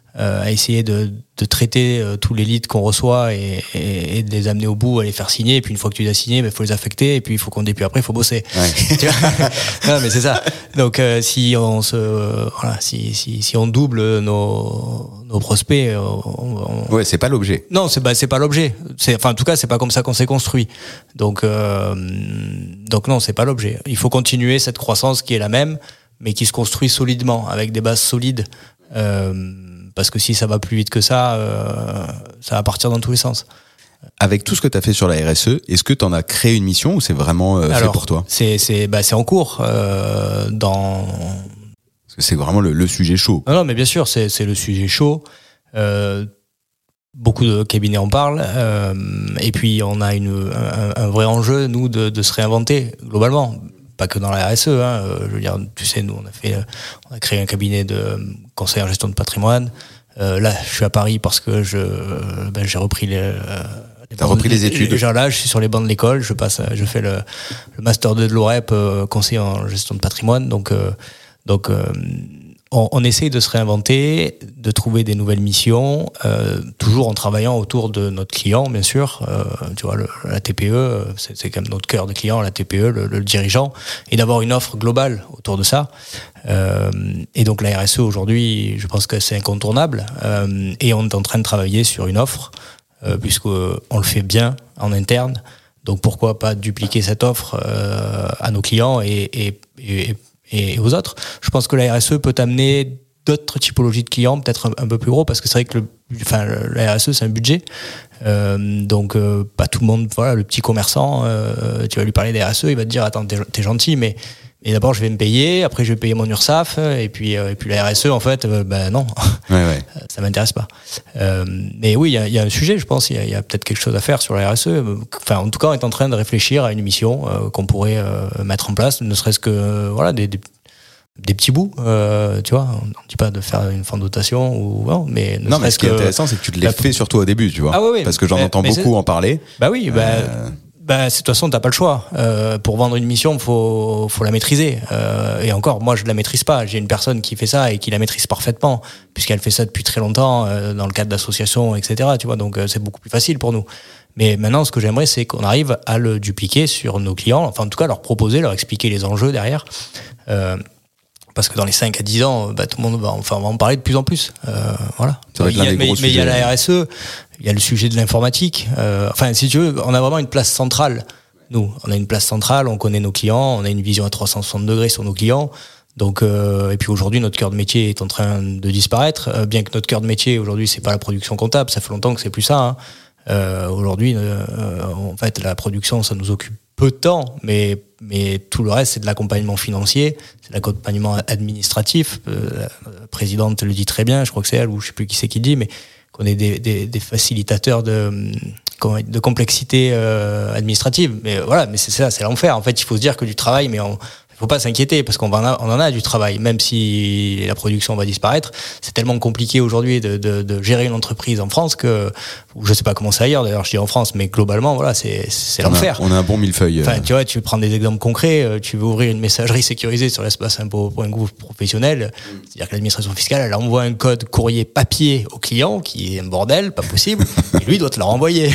euh, à essayer de, de traiter euh, tous les leads qu'on reçoit et, et, et de les amener au bout, à les faire signer. Et puis une fois que tu les as signés, il ben, faut les affecter. Et puis il faut qu'on et puis après il faut bosser. Ouais. Tu vois non, mais c'est ça. Donc euh, si on se, euh, voilà, si, si, si on double nos, nos prospects, on, on... ouais, c'est pas l'objet. Non, c'est bah, c'est pas l'objet. C'est, enfin, en tout cas, c'est pas comme ça qu'on s'est construit. Donc, euh, donc non, c'est pas l'objet. Il faut continuer cette croissance qui est la même, mais qui se construit solidement, avec des bases solides. Euh, parce que si ça va plus vite que ça, euh, ça va partir dans tous les sens. Avec tout ce que tu as fait sur la R S E, est-ce que tu en as créé une mission ou c'est vraiment euh, Alors, fait pour toi? C'est, c'est, bah, c'est en cours. Euh, dans... Parce que c'est vraiment le, le sujet chaud. Non, non, mais bien sûr, c'est, c'est le sujet chaud. Euh, beaucoup de cabinets en parlent. Euh, et puis, on a une, un, un vrai enjeu, nous, de, de se réinventer, globalement. Pas que dans la R S E, hein. Je veux dire, tu sais, nous, on a fait, on a créé un cabinet de conseil en gestion de patrimoine. Euh, là, je suis à Paris parce que je, ben, j'ai repris les, euh, les T'as repris les études. Genre là, je suis sur les bancs de l'école. Je passe, je fais le, le master deux de l'OREP, euh, conseiller en gestion de patrimoine. Donc, euh, donc, euh, on, on essaye de se réinventer, de trouver des nouvelles missions, euh, toujours en travaillant autour de notre client, bien sûr. Euh, tu vois, le, la T P E, c'est, c'est quand même notre cœur de client, la T P E, le, le dirigeant, et d'avoir une offre globale autour de ça. Euh, et donc la R S E aujourd'hui, je pense que c'est incontournable. Euh, et on est en train de travailler sur une offre, euh, puisqu'on le fait bien en interne. Donc pourquoi pas dupliquer cette offre euh, à nos clients et, et, et et aux autres. Je pense que la R S E peut amener d'autres typologies de clients, peut-être un, un peu plus gros, parce que c'est vrai que le, enfin, la R S E, c'est un budget. Euh, donc, euh, pas tout le monde, voilà, le petit commerçant, euh, tu vas lui parler des R S E, il va te dire, attends, t'es, t'es gentil, mais, mais d'abord, je vais me payer, après, je vais payer mon URSSAF, et puis, euh, et puis la R S E, en fait, euh, ben non, ouais, ouais. ça m'intéresse pas. Euh, mais oui, il y a, y a un sujet, je pense, il y a, y a peut-être quelque chose à faire sur la R S E. Enfin, en tout cas, on est en train de réfléchir à une mission euh, qu'on pourrait euh, mettre en place, ne serait-ce que, euh, voilà, des, des des petits bouts, euh, tu vois, on ne dit pas de faire une fin de dotation ou non, mais ne non, mais ce qui que... est intéressant, c'est que tu te l'as bah, fait surtout au début, tu vois. Ah oui, oui, parce que j'en mais, entends mais beaucoup c'est... en parler. Bah oui, bah, euh... bah, de toute façon, t'as pas le choix. Euh, pour vendre une mission, faut, faut la maîtriser. Euh, et encore, moi, je la maîtrise pas. J'ai une personne qui fait ça et qui la maîtrise parfaitement, puisqu'elle fait ça depuis très longtemps euh, dans le cadre d'associations, et cetera. Tu vois, donc euh, c'est beaucoup plus facile pour nous. Mais maintenant, ce que j'aimerais, c'est qu'on arrive à le dupliquer sur nos clients. Enfin, en tout cas, leur proposer, leur expliquer les enjeux derrière. Euh, Parce que dans les cinq à dix ans, bah, tout le monde va, enfin, on va en parler de plus en plus. Euh, voilà. Ça va être l'un des mais gros mais il y a sujets. la R S E, il y a le sujet de l'informatique. Euh, enfin, si tu veux, on a vraiment une place centrale. Nous, on a une place centrale, on connaît nos clients, on a une vision à trois cent soixante degrés sur nos clients. Donc, euh, et puis aujourd'hui, notre cœur de métier est en train de disparaître. Euh, bien que notre cœur de métier aujourd'hui, c'est pas la production comptable, ça fait longtemps que c'est plus ça. Hein. Euh, aujourd'hui, euh, en fait, la production, ça nous occupe peu de temps, mais mais tout le reste, c'est de l'accompagnement financier, c'est de l'accompagnement administratif. Euh, la présidente le dit très bien, je crois que c'est elle ou je sais plus qui c'est qui le dit, mais qu'on est des, des, des facilitateurs de de complexité euh, administrative. Mais voilà, mais c'est ça, c'est l'enfer. En fait, il faut se dire que du travail, mais on faut pas s'inquiéter parce qu'on va en a, on en a du travail, même si la production va disparaître. C'est tellement compliqué aujourd'hui de, de, de gérer une entreprise en France que, ou je sais pas comment c'est ailleurs d'ailleurs, je dis en France, mais globalement, voilà, c'est, c'est on l'enfer. A, on a un bon millefeuille. Enfin, tu vois, tu prends des exemples concrets, tu veux ouvrir une messagerie sécurisée sur l'espace impôt point gouv professionnel, c'est-à-dire que l'administration fiscale, elle envoie un code courrier papier au client, qui est un bordel, pas possible, et lui doit te le renvoyer.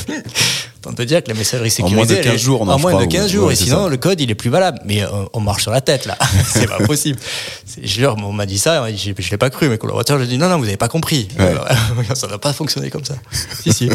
On peut dire que la messagerie sécurisée, en moins de quinze jours, en moins de quinze jours, ouais, et sinon ça. le code il est plus valable. Mais euh, on marche sur la tête là, c'est pas possible. C'est, je jure, on m'a dit ça, je, je l'ai pas cru. Mes collaborateurs, j'ai dit non non, vous avez pas compris. Ouais. Alors, ça n'a pas fonctionné comme ça. Si si.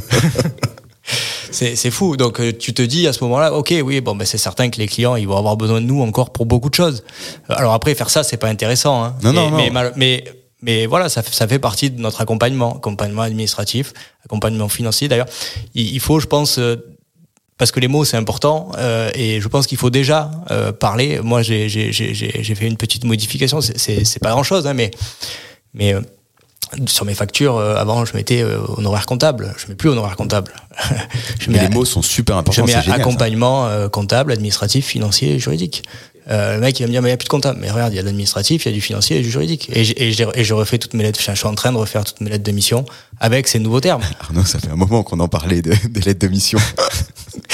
C'est, c'est fou. Donc tu te dis à ce moment-là, ok, oui, bon, ben c'est certain que les clients ils vont avoir besoin de nous encore pour beaucoup de choses. Alors après faire ça c'est pas intéressant. Hein. Non mais, non non. Mais, mais, mais Mais voilà, ça, ça fait partie de notre accompagnement, accompagnement administratif, accompagnement financier. D'ailleurs, il, il faut, je pense, euh, parce que les mots c'est important, euh, et je pense qu'il faut déjà euh, parler. Moi, j'ai, j'ai, j'ai, j'ai fait une petite modification. C'est, c'est, c'est pas grand-chose, hein, mais mais euh, sur mes factures, euh, avant, je mettais euh, honoraire comptable. Je mets plus honoraire comptable. je mais mets les mots sont super importants. Je mets c'est génial, accompagnement euh, comptable, administratif, financier et juridique. Euh, le mec il va me dire mais il n'y a plus de comptable, mais regarde il y a de l'administratif, il y a du financier et du juridique et, et, et, et je refais toutes mes lettres, je suis en train de refaire toutes mes lettres de mission avec ces nouveaux termes. Arnaud, ça fait un moment qu'on en parlait de, des lettres de mission.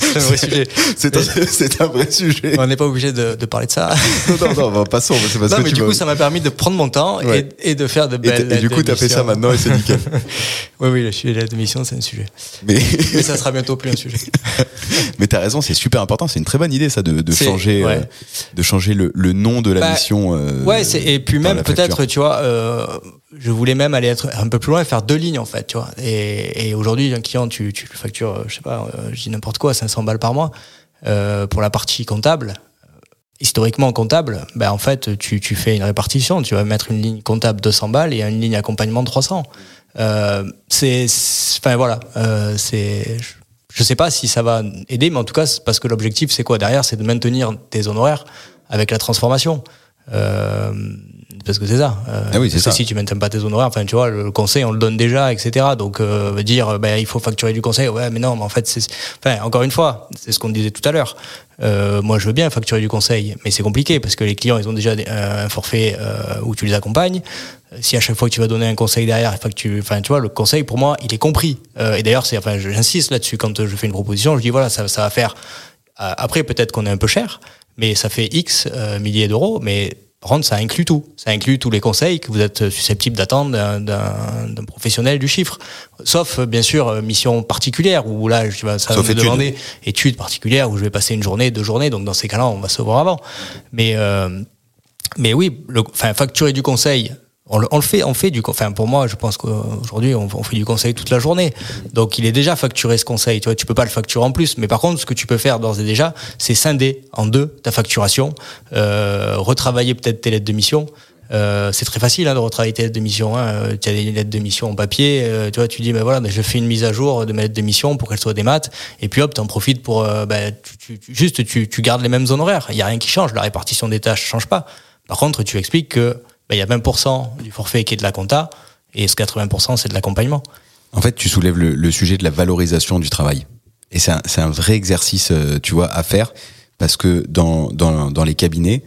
c'est un vrai sujet. C'est un, c'est un vrai sujet. On n'est pas obligé de, de parler de ça. Non, non, non, passons. C'est parce non, que mais tu du vas... coup, ça m'a permis de prendre mon temps ouais. et, et de faire de belles. Et, et du coup, t'as fait ça maintenant et c'est nickel. oui, oui, le sujet de la démission, c'est un sujet. Mais... mais ça sera bientôt plus un sujet. Mais t'as raison, c'est super important. C'est une très bonne idée, ça, de, de changer, ouais. euh, de changer le, le nom de la bah, mission. Euh, ouais, c'est, et puis même peut-être, tu vois, euh, je voulais même aller être un peu plus loin et faire deux lignes en fait, tu vois. Et, et aujourd'hui, un client, tu, tu le factures, je sais pas, euh, je dis n'importe quoi, cinq cents balles par mois euh, pour la partie comptable. Historiquement comptable, ben en fait, tu, tu fais une répartition. Tu vas mettre une ligne comptable deux cents balles et une ligne accompagnement de trois cents. Euh, c'est, enfin voilà, euh, c'est. Je sais pas si ça va aider, mais en tout cas, c'est parce que l'objectif, c'est quoi derrière, c'est de maintenir tes honoraires avec la transformation. Euh, parce que c'est ça. Euh, ah oui, c'est parce ça. que si tu maintiens pas tes honoraires, enfin, tu vois, le conseil, on le donne déjà, et cetera. Donc, euh, dire, ben, il faut facturer du conseil. Ouais, mais non, mais en fait, c'est, enfin, encore une fois, c'est ce qu'on disait tout à l'heure. Euh, moi, je veux bien facturer du conseil, mais c'est compliqué parce que les clients, ils ont déjà un forfait euh, où tu les accompagnes. Si à chaque fois que tu vas donner un conseil derrière, enfin, que tu, enfin, tu vois, le conseil, pour moi, il est compris. Euh, et d'ailleurs, c'est, enfin, j'insiste là-dessus quand je fais une proposition, je dis voilà, ça, ça va faire. Euh, après, peut-être qu'on est un peu cher, mais ça fait X euh, milliers d'euros, mais par contre, ça inclut tout. Ça inclut tous les conseils que vous êtes susceptibles d'attendre d'un, d'un, d'un professionnel du chiffre. Sauf, bien sûr, mission particulière, où là, je vais, ça va me demander études particulières, où je vais passer une journée, deux journées, donc dans ces cas-là, on va se voir avant. Mais, euh, mais oui, le, enfin, facturer du conseil, on le, on le fait, on fait du, enfin, pour moi, je pense qu'aujourd'hui, on, on fait du conseil toute la journée. Donc, il est déjà facturé ce conseil. Tu vois, tu peux pas le facturer en plus. Mais par contre, ce que tu peux faire d'ores et déjà, c'est scinder en deux ta facturation, euh, retravailler peut-être tes lettres de mission. Euh, c'est très facile hein, de retravailler tes lettres de mission. Hein. Tu as des lettres de mission en papier. Euh, tu vois, tu dis, ben voilà, ben, je fais une mise à jour de mes lettres de mission pour qu'elles soient des maths. Et puis hop, t'en profites pour, euh, ben, tu, tu, juste, tu, tu gardes les mêmes honoraires. Il y a rien qui change. La répartition des tâches change pas. Par contre, tu expliques que ben, il y a vingt pour cent du forfait qui est de la compta et ce quatre-vingts pour cent c'est de l'accompagnement. En fait, tu soulèves le, le sujet de la valorisation du travail. Et c'est un, c'est un vrai exercice, euh, tu vois, à faire parce que dans, dans, dans les cabinets,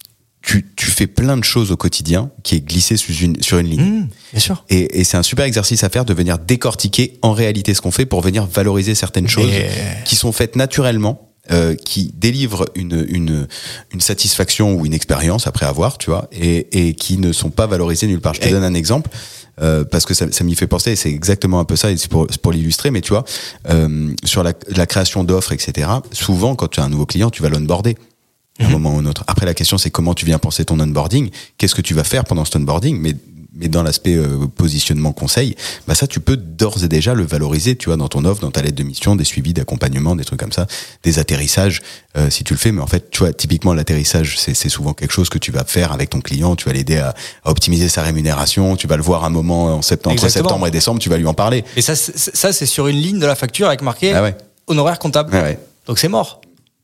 tu, tu fais plein de choses au quotidien qui est glissé sur une, sur une ligne. Mmh, bien sûr. Et, et c'est un super exercice à faire de venir décortiquer en réalité ce qu'on fait pour venir valoriser certaines choses et... qui sont faites naturellement. Euh, qui délivre une une une satisfaction ou une expérience après avoir, tu vois, et et qui ne sont pas valorisées nulle part. Je te et... donne un exemple euh, parce que ça ça m'y fait penser. Et c'est exactement un peu ça. Et c'est pour c'est pour l'illustrer. Mais tu vois, euh, sur la la création d'offres, et cetera. Souvent, quand tu as un nouveau client, tu vas l'onboarder. À un mmh. moment ou un autre. Après, la question, c'est comment tu viens penser ton onboarding. Qu'est-ce que tu vas faire pendant cet onboarding? Mais mais dans l'aspect euh, positionnement conseil, bah ça tu peux d'ores et déjà le valoriser, tu vois, dans ton offre, dans ta lettre de mission, des suivis d'accompagnement, des trucs comme ça, des atterrissages euh, si tu le fais. Mais en fait, tu vois, typiquement l'atterrissage, c'est, c'est souvent quelque chose que tu vas faire avec ton client. Tu vas l'aider à, à optimiser sa rémunération. Tu vas le voir un moment en septembre, entre septembre et décembre, tu vas lui en parler. Et ça, c'est, ça c'est sur une ligne de la facture avec marqué ah ouais. honoraire comptable. Ah ouais. Donc c'est mort.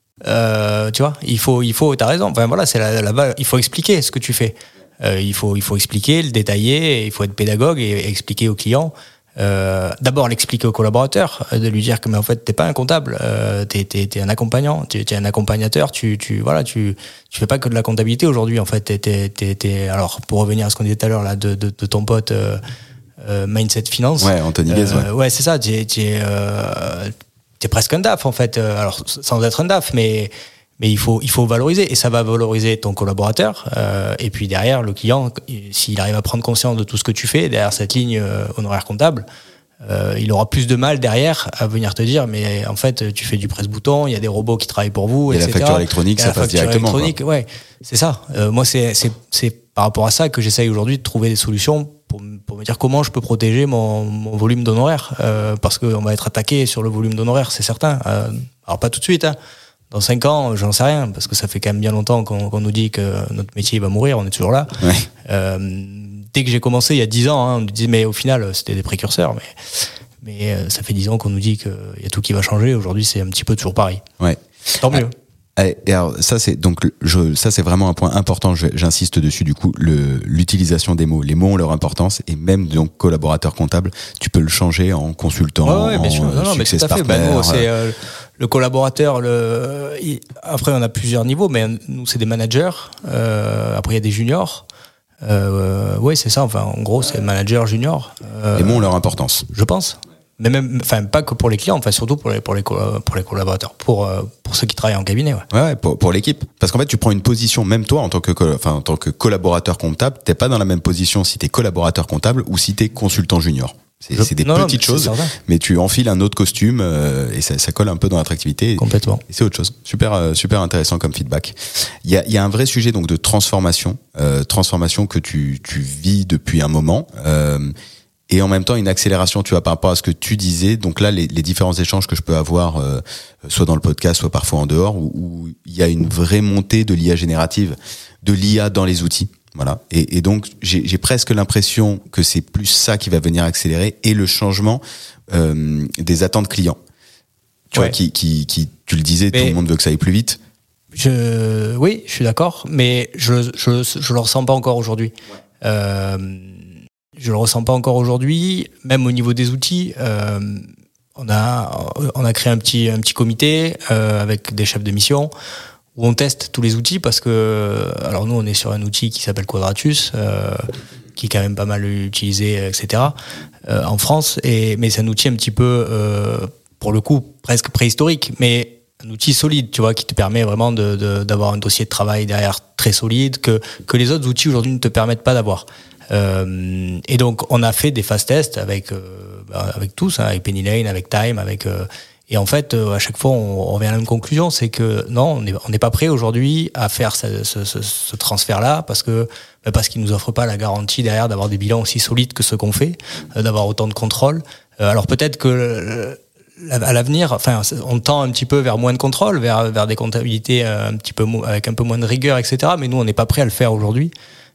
Euh, tu vois, il faut, il faut, t'as raison. Enfin voilà, c'est la, la, il faut expliquer ce que tu fais. Euh, il faut, il faut expliquer, le détailler, il faut être pédagogue et, et expliquer au client. Euh, d'abord l'expliquer au collaborateur, de lui dire que mais en fait t'es pas un comptable, euh, t'es, t'es, t'es un accompagnant, t'es, t'es un accompagnateur, tu, tu voilà, tu, tu fais pas que de la comptabilité aujourd'hui en fait. T'es, t'es, t'es, t'es, alors pour revenir à ce qu'on disait tout à l'heure là de, de, de ton pote euh, euh, Mindset Finance. Ouais, Anthony Guez, euh, ouais. ouais, c'est ça. T'es, t'es, euh, t'es presque un D A F en fait. Alors sans être un D A F, mais Mais il faut, il faut valoriser, et ça va valoriser ton collaborateur. Euh, et puis derrière, le client, s'il arrive à prendre conscience de tout ce que tu fais derrière cette ligne euh, honoraire comptable, euh, il aura plus de mal derrière à venir te dire, mais en fait, tu fais du presse-bouton, il y a des robots qui travaillent pour vous, et et cetera. La facture électronique, ça passe directement. Électronique, ouais, c'est ça. Euh, moi, c'est, c'est, c'est par rapport à ça que j'essaye aujourd'hui de trouver des solutions pour, pour me dire comment je peux protéger mon, mon volume d'honoraires, euh, parce qu'on va être attaqué sur le volume d'honoraires, c'est certain. Euh, alors pas tout de suite, hein. Dans cinq ans, j'en sais rien, parce que ça fait quand même bien longtemps qu'on, qu'on nous dit que notre métier va mourir, on est toujours là. Ouais. Euh, dès que j'ai commencé, il y a dix ans, hein, on nous dit, mais au final, c'était des précurseurs, mais, mais euh, ça fait dix ans qu'on nous dit qu'il y a tout qui va changer. Aujourd'hui, c'est un petit peu toujours pareil. Ouais. Tant mieux. Ah, et alors, ça, c'est, donc, je, ça, c'est vraiment un point important, je, j'insiste dessus, du coup, le, l'utilisation des mots. Les mots ont leur importance, et même, donc, collaborateur comptable, tu peux le changer en consultant, ouais, ouais, bien sûr. en non, non, mais tout à fait. Ben, nous, c'est, euh, le collaborateur, le, il, après, on a plusieurs niveaux, mais nous, c'est des managers, euh, après, il y a des juniors. Euh, oui, c'est ça. Enfin, en gros, c'est manager junior. Euh, Les mots ont leur importance. Je pense. mais même, enfin pas que pour les clients, enfin surtout pour les pour les pour les collaborateurs, pour pour ceux qui travaillent en cabinet. Ouais, ouais, ouais pour pour l'équipe, parce qu'en fait tu prends une position, même toi en tant que enfin en tant que collaborateur comptable, t'es pas dans la même position si t'es collaborateur comptable ou si t'es consultant junior. C'est, je, c'est des non, petites non, choses, mais tu enfiles un autre costume euh, et ça, ça colle un peu dans l'attractivité. Complètement. Et c'est autre chose. Super, euh, super intéressant comme feedback. Il y a, il y a un vrai sujet donc de transformation, euh, transformation que tu, tu vis depuis un moment, euh, et en même temps une accélération. Tu vois, par rapport à ce que tu disais. Donc là, les, les différents échanges que je peux avoir, euh, soit dans le podcast, soit parfois en dehors, où, où il y a une vraie montée de l'I A générative, de l'I A dans les outils. Voilà. Et, et donc, j'ai, j'ai presque l'impression que c'est plus ça qui va venir accélérer et le changement euh, des attentes clients. Tu ouais. vois, qui, qui, qui, tu le disais, mais tout le monde veut que ça aille plus vite. Je, oui, je suis d'accord, mais je, je, je le ressens pas encore aujourd'hui. Ouais. Euh, je le ressens pas encore aujourd'hui, même au niveau des outils. Euh, on a, on a créé un petit, un petit comité euh, avec des chefs de mission, où on teste tous les outils parce que, alors nous on est sur un outil qui s'appelle Quadratus, euh, qui est quand même pas mal utilisé, et cetera euh, en France, et, mais c'est un outil un petit peu, euh, pour le coup, presque préhistorique, mais un outil solide, tu vois, qui te permet vraiment de, de, d'avoir un dossier de travail derrière très solide, que, que les autres outils aujourd'hui ne te permettent pas d'avoir. Euh, et donc on a fait des phase tests avec, euh, avec tous, hein, avec Penny Lane, avec Time, avec... Euh, Et en fait, euh, à chaque fois, on, on revient à la même conclusion, c'est que non, on n'est on n'est pas prêt aujourd'hui à faire ce, ce, ce, ce transfert-là parce que bah parce qu'ils nous offrent pas la garantie derrière d'avoir des bilans aussi solides que ceux qu'on fait, euh, d'avoir autant de contrôle. Euh, alors peut-être que euh, à l'avenir, enfin, on tend un petit peu vers moins de contrôle, vers vers des comptabilités un petit peu avec un peu moins de rigueur, et cetera. Mais nous, on n'est pas prêt à le faire aujourd'hui.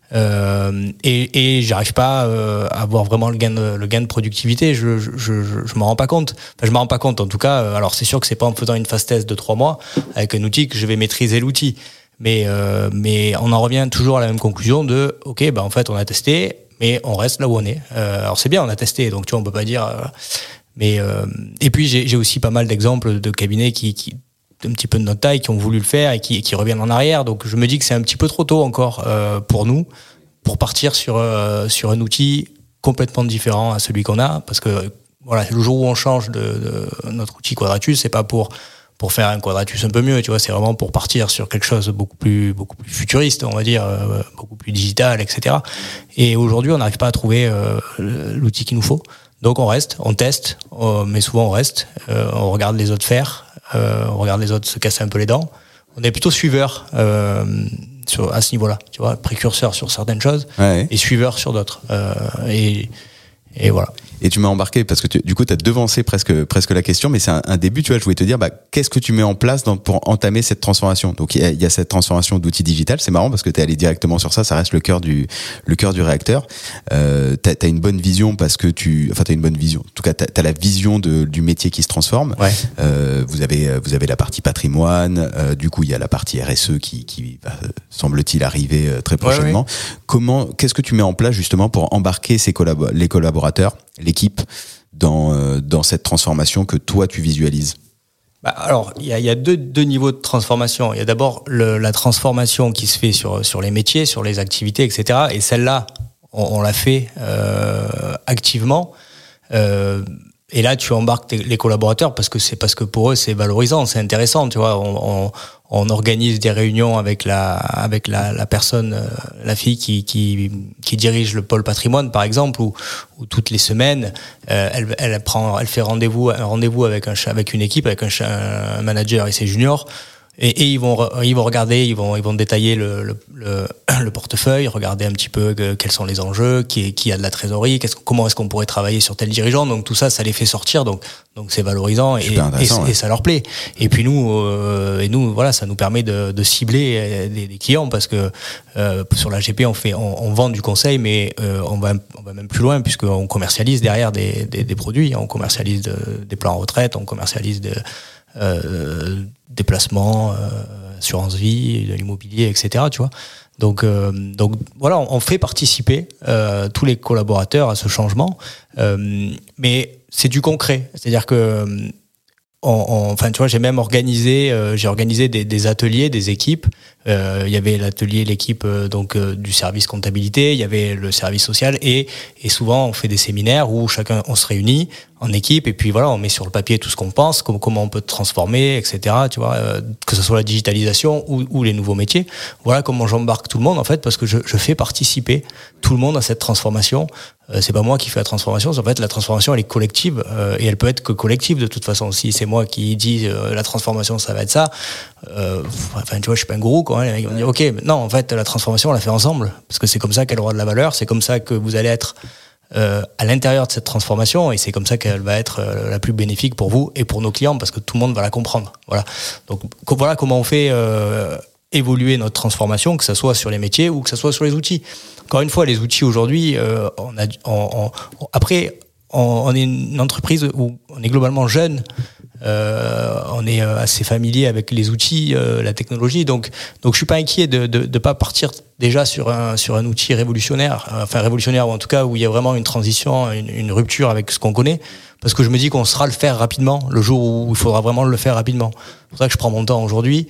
Euh, et, et j'arrive pas euh, à avoir vraiment le gain de, le gain de productivité. Je je je, je m'en rends pas compte. Enfin, je m'en rends pas compte. En tout cas, euh, alors c'est sûr que c'est pas en faisant une phase test de trois mois avec un outil que je vais maîtriser l'outil. Mais euh, mais on en revient toujours à la même conclusion de ok, bah en fait on a testé, mais on reste là où on est. Euh, alors c'est bien, on a testé, donc tu vois on peut pas dire. Euh, mais euh, et puis j'ai j'ai aussi pas mal d'exemples de cabinets qui qui un petit peu de notre taille qui ont voulu le faire et qui, qui reviennent en arrière. Donc je me dis que c'est un petit peu trop tôt encore euh, pour nous pour partir sur euh, sur un outil complètement différent à celui qu'on a, parce que voilà, le jour où on change de, de notre outil Quadratus, c'est pas pour pour faire un Quadratus un peu mieux, tu vois, c'est vraiment pour partir sur quelque chose de beaucoup plus beaucoup plus futuriste, on va dire, euh, beaucoup plus digital, et cetera. Et aujourd'hui, on n'arrive pas à trouver euh, l'outil qu'il nous faut. Donc on reste, on teste, euh, mais souvent on reste, euh, on regarde les autres faire. Euh, on regarde les autres se casser un peu les dents. On est plutôt suiveur euh, sur, à ce niveau-là, tu vois, précurseur sur certaines choses ouais. et suiveur sur d'autres. Euh, et, et voilà. Et tu m'as embarqué parce que tu, du coup, tu as devancé presque presque la question, mais c'est un, un début. Tu vois, je voulais te dire, bah, qu'est-ce que tu mets en place dans, pour entamer cette transformation. Donc, il y a, y a cette transformation d'outils digital. C'est marrant parce que tu es allé directement sur ça. Ça reste le cœur du le cœur du réacteur. Euh, t'as, t'as une bonne vision parce que tu, enfin, t'as une bonne vision. En tout cas, t'as, t'as la vision de du métier qui se transforme. Ouais. Euh, vous avez vous avez la partie patrimoine. Euh, du coup, il y a la partie R S E qui qui va, semble-t-il, arriver très prochainement. Ouais, ouais. Comment, qu'est-ce que tu mets en place justement pour embarquer ces collab- les collaborateurs, l'équipe dans euh, dans cette transformation que toi tu visualises? Bah alors il y a il y a deux deux niveaux de transformation. Il y a d'abord le, la transformation qui se fait sur sur les métiers, sur les activités, et cetera. Et celle-là, on, on l'a fait euh, activement. Euh, et là, tu embarques tes, les collaborateurs parce que c'est parce que pour eux c'est valorisant, c'est intéressant. Tu vois, on, on, on organise des réunions avec la avec la, la personne, la fille qui qui qui dirige le pôle patrimoine par exemple, où, où toutes les semaines, euh, elle elle prend, elle fait rendez-vous un rendez-vous avec un avec une équipe, avec un, un manager et ses juniors. Et, et ils vont ils vont regarder, ils vont ils vont détailler le le, le, le portefeuille, regarder un petit peu que, quels sont les enjeux, qui qui a de la trésorerie, qu'est-ce, comment est-ce qu'on pourrait travailler sur tel dirigeant. Donc tout ça, ça les fait sortir. Donc donc c'est valorisant et, et, ouais. et ça leur plaît. Et puis nous euh, et nous voilà, ça nous permet de, de cibler des, des clients parce que euh, sur la G P on fait on, on vend du conseil, mais euh, on va on va même plus loin puisqu'on commercialise derrière des des, des produits. On commercialise de, des plans retraite, on commercialise de Euh, déplacement, euh, assurance vie, de l'immobilier, et cetera. Tu vois. Donc, euh, donc voilà, on, on fait participer euh, tous les collaborateurs à ce changement, euh, mais c'est du concret. C'est-à-dire que on, on, enfin, tu vois, j'ai même organisé, euh, j'ai organisé des, des ateliers, des équipes. Euh, il y avait l'atelier, l'équipe euh, donc euh, du service comptabilité, il y avait le service social et et souvent on fait des séminaires où chacun on se réunit en équipe et puis voilà on met sur le papier tout ce qu'on pense, comment, comment on peut transformer, et cetera. Tu vois, euh, que ce soit la digitalisation ou, ou les nouveaux métiers. Voilà comment j'embarque tout le monde en fait parce que je, je fais participer tout le monde à cette transformation. Euh, c'est pas moi qui fais la transformation, en fait la transformation elle est collective euh, et elle peut être que collective de toute façon. Si c'est moi qui dis euh, la transformation ça va être ça, euh, enfin tu vois je suis pas un gourou quoi. Hein, les mecs vont dire ok non en fait la transformation on la fait ensemble parce que c'est comme ça qu'elle aura de la valeur, c'est comme ça que vous allez être euh, à l'intérieur de cette transformation et c'est comme ça qu'elle va être euh, la plus bénéfique pour vous et pour nos clients parce que tout le monde va la comprendre. Voilà. Donc voilà comment on fait euh, évoluer notre transformation, que ça soit sur les métiers ou que ça soit sur les outils. Encore une fois, les outils aujourd'hui, euh, on a, on, on, après, on, on est une entreprise où on est globalement jeune, euh, on est assez familier avec les outils, euh, la technologie, donc donc je suis pas inquiet de de, de pas partir déjà sur un sur un outil révolutionnaire, enfin révolutionnaire ou en tout cas où il y a vraiment une transition, une, une rupture avec ce qu'on connaît, parce que je me dis qu'on saura le faire rapidement le jour où il faudra vraiment le faire rapidement. C'est pour ça que je prends mon temps aujourd'hui.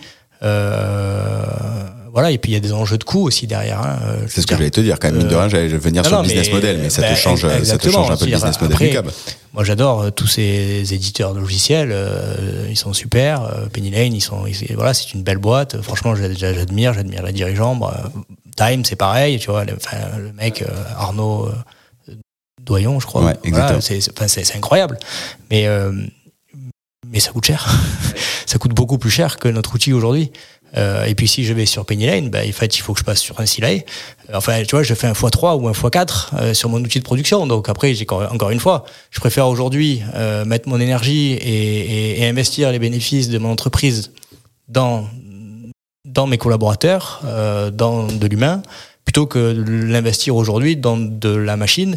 Euh, voilà, et puis il y a des enjeux de coûts aussi derrière. Hein, c'est ce que j'allais te dire, quand même, mine de rien, j'allais venir non, sur non, le business mais, model, mais ça, bah, te change, ça te change un peu le business model après, du câble. Moi j'adore tous ces éditeurs de logiciels, euh, ils sont super, euh, Penny Lane, ils sont, ils, voilà, c'est une belle boîte, franchement j'admire, j'admire les dirigeants, bah, Time c'est pareil, tu vois, le, enfin, le mec euh, Arnaud euh, Doyon je crois, ouais, voilà, c'est, enfin, c'est, c'est incroyable, mais, euh, mais ça coûte cher, ça coûte beaucoup plus cher que notre outil aujourd'hui. Euh, et puis si je vais sur Penny Lane, bah, en fait, il faut que je passe sur un Silae. Enfin, tu vois, je fais un fois trois ou un fois quatre euh, sur mon outil de production. Donc après, j'ai encore une fois, je préfère aujourd'hui euh, mettre mon énergie et, et, et investir les bénéfices de mon entreprise dans dans mes collaborateurs, euh, dans de l'humain, plutôt que de l'investir aujourd'hui dans de la machine,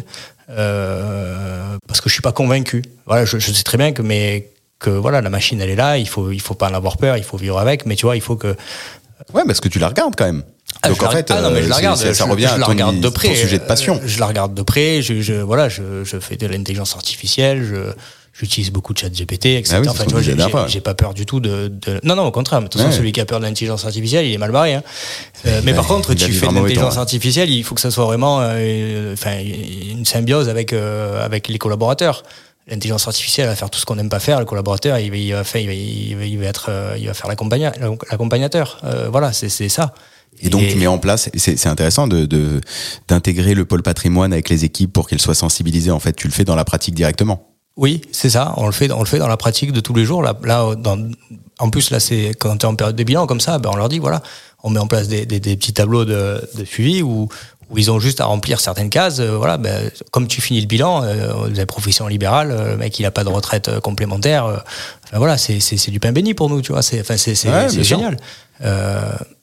euh, parce que je suis pas convaincu. Voilà, je, je sais très bien que mes que voilà, la machine elle est là, il faut il faut pas en avoir peur, il faut vivre avec, mais tu vois, il faut que ouais, parce que tu la regardes quand même. Ah, donc en fait, ah, non, mais je la regarde, ça, ça je, revient je à la ton, regarde de près, ton sujet de passion. Je la regarde de près, je, je voilà, je, je fais de l'intelligence artificielle, je j'utilise beaucoup de chat G P T, et cetera. Ah oui, enfin, tu vois, j'ai, j'ai, j'ai pas peur du tout de, de... non non au contraire. De toute façon, ouais. Celui qui a peur de l'intelligence artificielle, il est mal barré. Hein. Euh, mais ouais, par contre, tu fais de l'intelligence temps, artificielle, il faut que ça soit vraiment, euh, enfin, une symbiose avec euh, avec les collaborateurs. L'intelligence artificielle va faire tout ce qu'on n'aime pas faire. Le collaborateur, il va, il va faire, il va, il va, il va être, il va faire l'accompagna, l'accompagnateur. Euh, voilà, c'est, c'est ça. Et donc, et... tu mets en place, c'est, c'est intéressant de, de, d'intégrer le pôle patrimoine avec les équipes pour qu'ils soient sensibilisés. En fait, tu le fais dans la pratique directement. Oui, c'est ça. On le fait, on le fait dans la pratique de tous les jours. Là, là, dans, en plus, là, c'est quand tu es en période de bilan comme ça, ben, on leur dit, voilà, on met en place des, des, des petits tableaux de, de suivi où, où ils ont juste à remplir certaines cases. Euh, voilà, ben, comme tu finis le bilan, euh, la profession libérale, euh, le mec il a pas de retraite euh, complémentaire. Euh, enfin, voilà, c'est, c'est, c'est du pain béni pour nous, tu vois. C'est, enfin, c'est, c'est, ouais, c'est génial. Euh,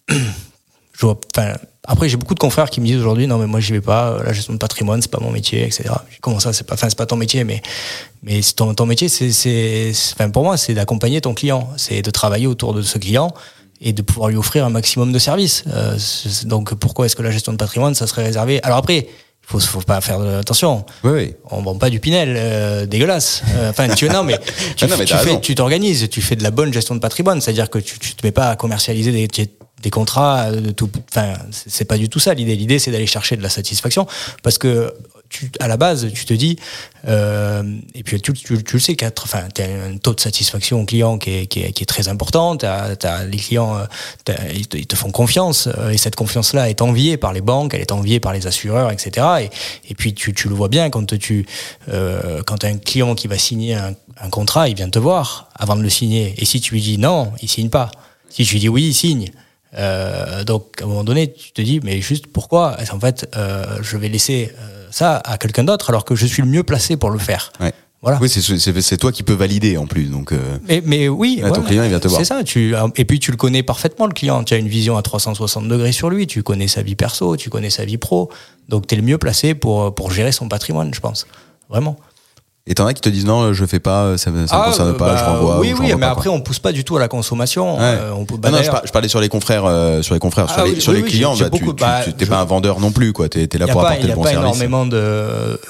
je vois, enfin, après, j'ai beaucoup de confrères qui me disent aujourd'hui, non mais moi j'y vais pas. La gestion de patrimoine, c'est pas mon métier, et cetera. Comment ça, c'est pas, enfin, c'est pas ton métier, mais mais c'est ton, ton métier, c'est, c'est, c'est, enfin, pour moi, c'est d'accompagner ton client, c'est de travailler autour de ce client. Et de pouvoir lui offrir un maximum de services. Euh, donc pourquoi est-ce que la gestion de patrimoine, ça serait réservé ? Alors après, il faut, faut pas faire de, attention. Oui, oui. On vend pas du Pinel, euh, dégueulasse. Euh, enfin, tu non, mais tu, non, mais tu fais, tu t'organises, tu fais de la bonne gestion de patrimoine, c'est-à-dire que tu, tu te mets pas à commercialiser des, des contrats, de tout. Enfin, c'est pas du tout ça l'idée. L'idée, c'est d'aller chercher de la satisfaction, parce que tu, à la base, tu te dis, euh, et puis tu, tu, tu le sais, enfin, tu as un taux de satisfaction client qui est, qui est, qui est très important. T'as, t'as, les clients, t'as, ils, te, ils te font confiance, et cette confiance-là est enviée par les banques, elle est enviée par les assureurs, et cetera. Et, et puis tu, tu le vois bien quand tu, euh, quand t'as un client qui va signer un, un contrat, il vient te voir avant de le signer. Et si tu lui dis non, il signe pas. Si tu lui dis oui, il signe. Euh, donc à un moment donné, tu te dis mais juste pourquoi ? En fait, euh, je vais laisser euh, ça à quelqu'un d'autre alors que je suis le mieux placé pour le faire. Ouais. Voilà. Oui, c'est, c'est, c'est toi qui peux valider en plus. Donc, euh, mais, mais oui, là, ton ouais, client il vient te voir. C'est ça. Tu, et puis tu le connais parfaitement le client. Tu as une vision à trois cent soixante degrés sur lui. Tu connais sa vie perso, tu connais sa vie pro. Donc tu es le mieux placé pour pour gérer son patrimoine, je pense. Vraiment. Et t'en as qui te disent non, je fais pas, ça ne ah, concerne pas, bah, je renvoie. Oui, je oui, renvoie mais pas, après quoi. on pousse pas du tout à la consommation. Ouais. Euh, on peut, bah, non, non, je, par, je parlais sur les confrères, euh, sur les confrères, ah, sur les, oui, sur oui, les oui, clients. J'ai, bah, j'ai tu, beaucoup, tu, bah, tu t'es je, pas un vendeur non plus, quoi. T'es, t'es là pour pas, apporter le bon service. Il n'y a pas énormément de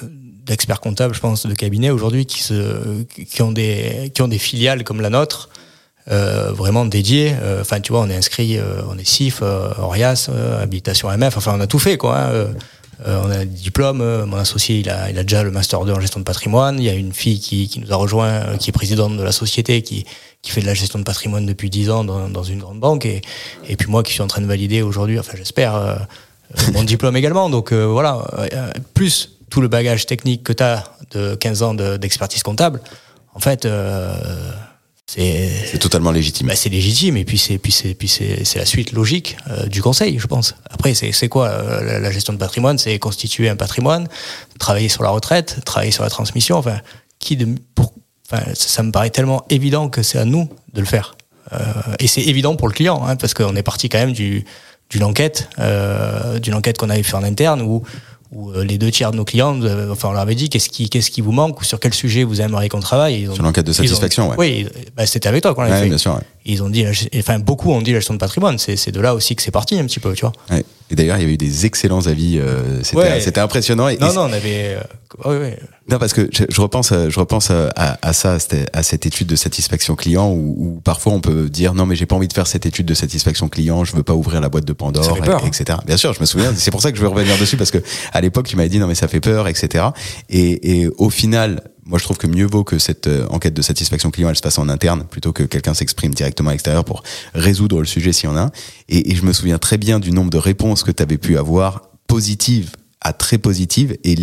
d'experts comptables, je pense, de cabinets aujourd'hui qui se, qui ont des, qui ont des filiales comme la nôtre, euh, vraiment dédiées. Enfin, euh, tu vois, on est inscrit, euh, on est S I F, euh, Orias, euh, habilitation M F. Enfin, on a tout fait, quoi. Hein, euh, euh, on a des diplômes. Euh, mon associé, il a, il a déjà le master deux en gestion de patrimoine. Il y a une fille qui, qui nous a rejoint, euh, qui est présidente de la société, qui, qui fait de la gestion de patrimoine depuis dix ans dans, dans une grande banque. Et, et puis moi, qui suis en train de valider aujourd'hui, enfin, j'espère, euh, mon diplôme également. Donc euh, voilà, euh, plus tout le bagage technique que tu as de quinze ans de, d'expertise comptable, en fait, euh, c'est... C'est totalement légitime. Bah, c'est légitime, et puis c'est, puis c'est, puis c'est, c'est la suite logique euh, du conseil, je pense. Après, c'est, c'est quoi euh, la, la gestion de patrimoine? C'est constituer un patrimoine, travailler sur la retraite, travailler sur la transmission. Enfin, qui de, pour, enfin, ça, ça me paraît tellement évident que c'est à nous de le faire. Euh, et c'est évident pour le client, hein, parce qu'on est parti quand même du, d'une enquête, euh, d'une enquête qu'on avait fait en interne, où où les deux tiers de nos clients, euh, enfin on leur avait dit qu'est-ce qui, qu'est-ce qui vous manque ou sur quel sujet vous aimeriez qu'on travaille. Ils ont, sur l'enquête de satisfaction, ont, ouais. Oui, bah, c'était avec toi qu'on l'avait ouais, fait. Bien sûr, ouais. Ils ont dit, enfin beaucoup ont dit la gestion de patrimoine. C'est, c'est de là aussi que c'est parti un petit peu, tu vois. Ouais. Et d'ailleurs, il y avait eu des excellents avis. Euh, c'était, ouais. c'était impressionnant. Et, non, et non, on avait. Euh, ouais, ouais. Non, parce que je, je repense, je repense à, à ça, à cette étude de satisfaction client, où, où parfois on peut dire non, mais j'ai pas envie de faire cette étude de satisfaction client, je veux pas ouvrir la boîte de Pandore, ça fait peur, et, etc. Bien sûr, je me souviens. C'est pour ça que je veux revenir dessus, parce que à l'époque, tu m'avais dit non, mais ça fait peur, et cetera. Et, et au final, moi, je trouve que mieux vaut que cette enquête de satisfaction client elle se fasse en interne plutôt que quelqu'un s'exprime directement à l'extérieur pour résoudre le sujet s'il y en a un. Et, et je me souviens très bien du nombre de réponses que tu avais pu avoir positives à très positive, et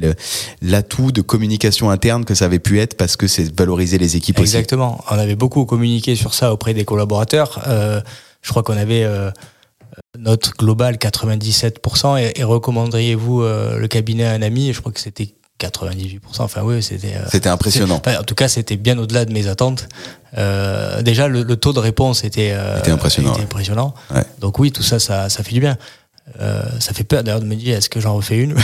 l'atout de communication interne que ça avait pu être, parce que c'est valoriser les équipes. Exactement. Aussi. On avait beaucoup communiqué sur ça auprès des collaborateurs. Euh, je crois qu'on avait euh, note globale quatre-vingt-dix-sept pour cent, et, et recommanderiez-vous euh, le cabinet à un ami? Je crois que c'était quatre-vingt-dix-huit pour cent. Enfin oui, c'était. Euh, c'était impressionnant. Enfin, en tout cas, c'était bien au-delà de mes attentes. Euh, déjà, le, le taux de réponse était, euh, était impressionnant. Était impressionnant. Ouais. Donc oui, tout ça, ça, ça fait du bien. Euh, ça fait peur d'ailleurs de me dire est-ce que j'en refais une.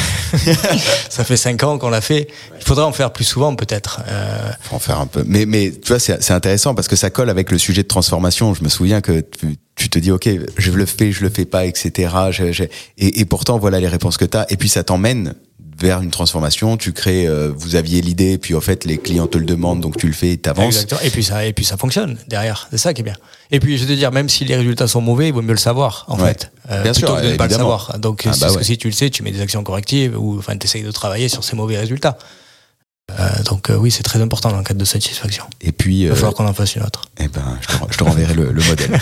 Ça fait cinq ans qu'on l'a fait. Il faudrait en faire plus souvent peut-être. Euh... Faut en faire un peu. Mais mais tu vois c'est c'est intéressant parce que ça colle avec le sujet de transformation. Je me souviens que tu, tu te dis ok je le fais, je le fais pas, et cetera. Je, je... Et, et pourtant voilà les réponses que t'as. Et puis ça t'emmène vers une transformation. Tu crées. Euh, vous aviez l'idée, puis en fait les clients te le demandent, donc tu le fais, et t'avances. Exactement. Et puis ça et puis ça fonctionne derrière. C'est ça qui est bien. Et puis je vais te dire même si les résultats sont mauvais, il vaut mieux le savoir en ouais. fait. Euh, Bien plutôt sûr, que de ne évidemment. pas le savoir. Donc ah, c'est bah parce ouais. que si tu le sais, tu mets des actions correctives ou enfin tu essayes de travailler sur ces mauvais résultats. Euh, donc euh, oui, c'est très important dans le cadre de satisfaction. Et puis, il va euh, falloir qu'on en fasse une autre. Eh ben, je te, je te renverrai le, le modèle.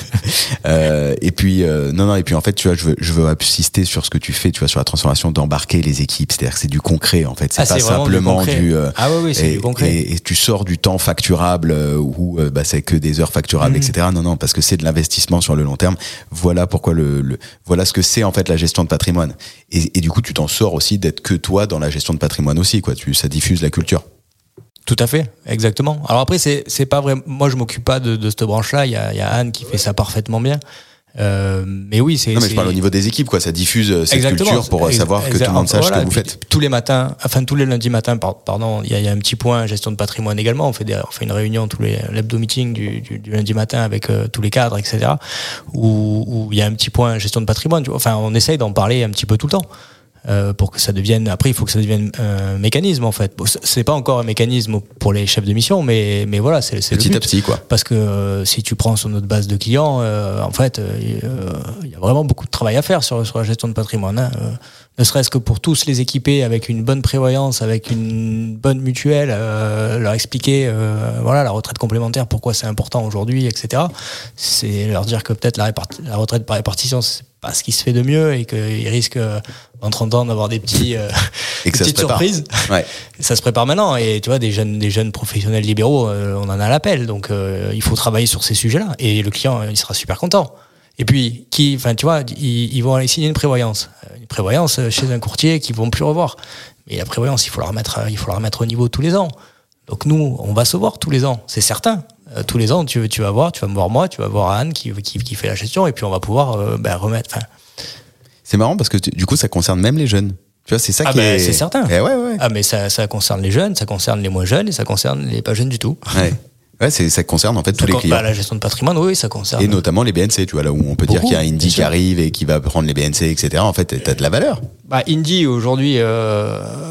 euh, et puis, euh, non, non, et puis en fait, tu vois, je veux, je veux insister sur ce que tu fais, tu vois, sur la transformation, d'embarquer les équipes. C'est-à-dire que c'est du concret, en fait. C'est ah, pas c'est simplement du. du euh, ah oui, oui, c'est et, du concret. Et, et tu sors du temps facturable euh, où euh, bah, c'est que des heures facturables, mmh. et cetera. Non, non, parce que c'est de l'investissement sur le long terme. Voilà pourquoi le, le voilà ce que c'est en fait la gestion de patrimoine. Et, et du coup, tu t'en sors aussi d'être que toi dans la gestion de patrimoine aussi, quoi. Tu, ça diffuse la culture. Tout à fait, exactement. Alors après, c'est c'est pas vrai. Moi, je m'occupe pas de, de cette branche-là. Il y a, il y a Anne qui fait ça parfaitement bien. Euh, mais oui, c'est. Non, mais c'est... je parle au niveau des équipes, quoi. Ça diffuse cette exactement. culture pour Ex- savoir que tout le monde sache voilà, ce que vous faites. Tous les matins, enfin tous les lundis matins, pardon, il y a, il y a un petit point gestion de patrimoine également. On fait des, on fait une réunion tous les l'hebdo meeting du, du, du lundi matin avec euh, tous les cadres, et cetera. Où, où il y a un petit point gestion de patrimoine. Tu vois. Enfin, on essaye d'en parler un petit peu tout le temps. Euh, pour que ça devienne, après il faut que ça devienne un mécanisme en fait. Bon, c'est pas encore un mécanisme pour les chefs de mission, mais mais voilà, c'est, c'est petit le but. à petit quoi. Parce que euh, si tu prends sur notre base de clients, euh, en fait, il euh, y a vraiment beaucoup de travail à faire sur sur la gestion de patrimoine. Hein. Euh, ne serait-ce que pour tous les équiper avec une bonne prévoyance, avec une bonne mutuelle, euh, leur expliquer euh, voilà la retraite complémentaire, pourquoi c'est important aujourd'hui, et cetera. C'est leur dire que peut-être la, réparti- la retraite par répartition c'est pas ce qui se fait de mieux et qu'ils risquent euh, dans trente ans d'avoir des petits euh, et que des ça petites se surprises. Ouais. Ça se prépare maintenant et tu vois des jeunes des jeunes professionnels libéraux, euh, on en a l'appel, donc euh, il faut travailler sur ces sujets-là et le client il sera super content. Et puis qui, enfin tu vois, ils, ils vont aller signer une prévoyance, une prévoyance chez un courtier qu'ils vont plus revoir. Mais la prévoyance, il faut la remettre, il faut la remettre au niveau tous les ans. Donc nous, on va se voir tous les ans, c'est certain. Euh, tous les ans, tu, tu vas voir, tu vas me voir moi, tu vas voir Anne qui, qui, qui fait la gestion, et puis on va pouvoir euh, ben, remettre. Fin... C'est marrant parce que tu, du coup, ça concerne même les jeunes. Tu vois, c'est ça ah qui ben, est. C'est certain. Eh ouais, ouais. Ah mais ça, ça concerne les jeunes, ça concerne les moins jeunes, et ça concerne les pas jeunes du tout. Ouais. Ouais, c'est, ça concerne en fait ça tous les con... clients. Bah, la gestion de patrimoine, oui, ça concerne. Et notamment les B N C, tu vois, là où on peut Beaucoup, dire qu'il y a Indy qui arrive et qui va prendre les B N C, et cetera. En fait, t'as de la valeur. Bah, Indy, aujourd'hui, euh,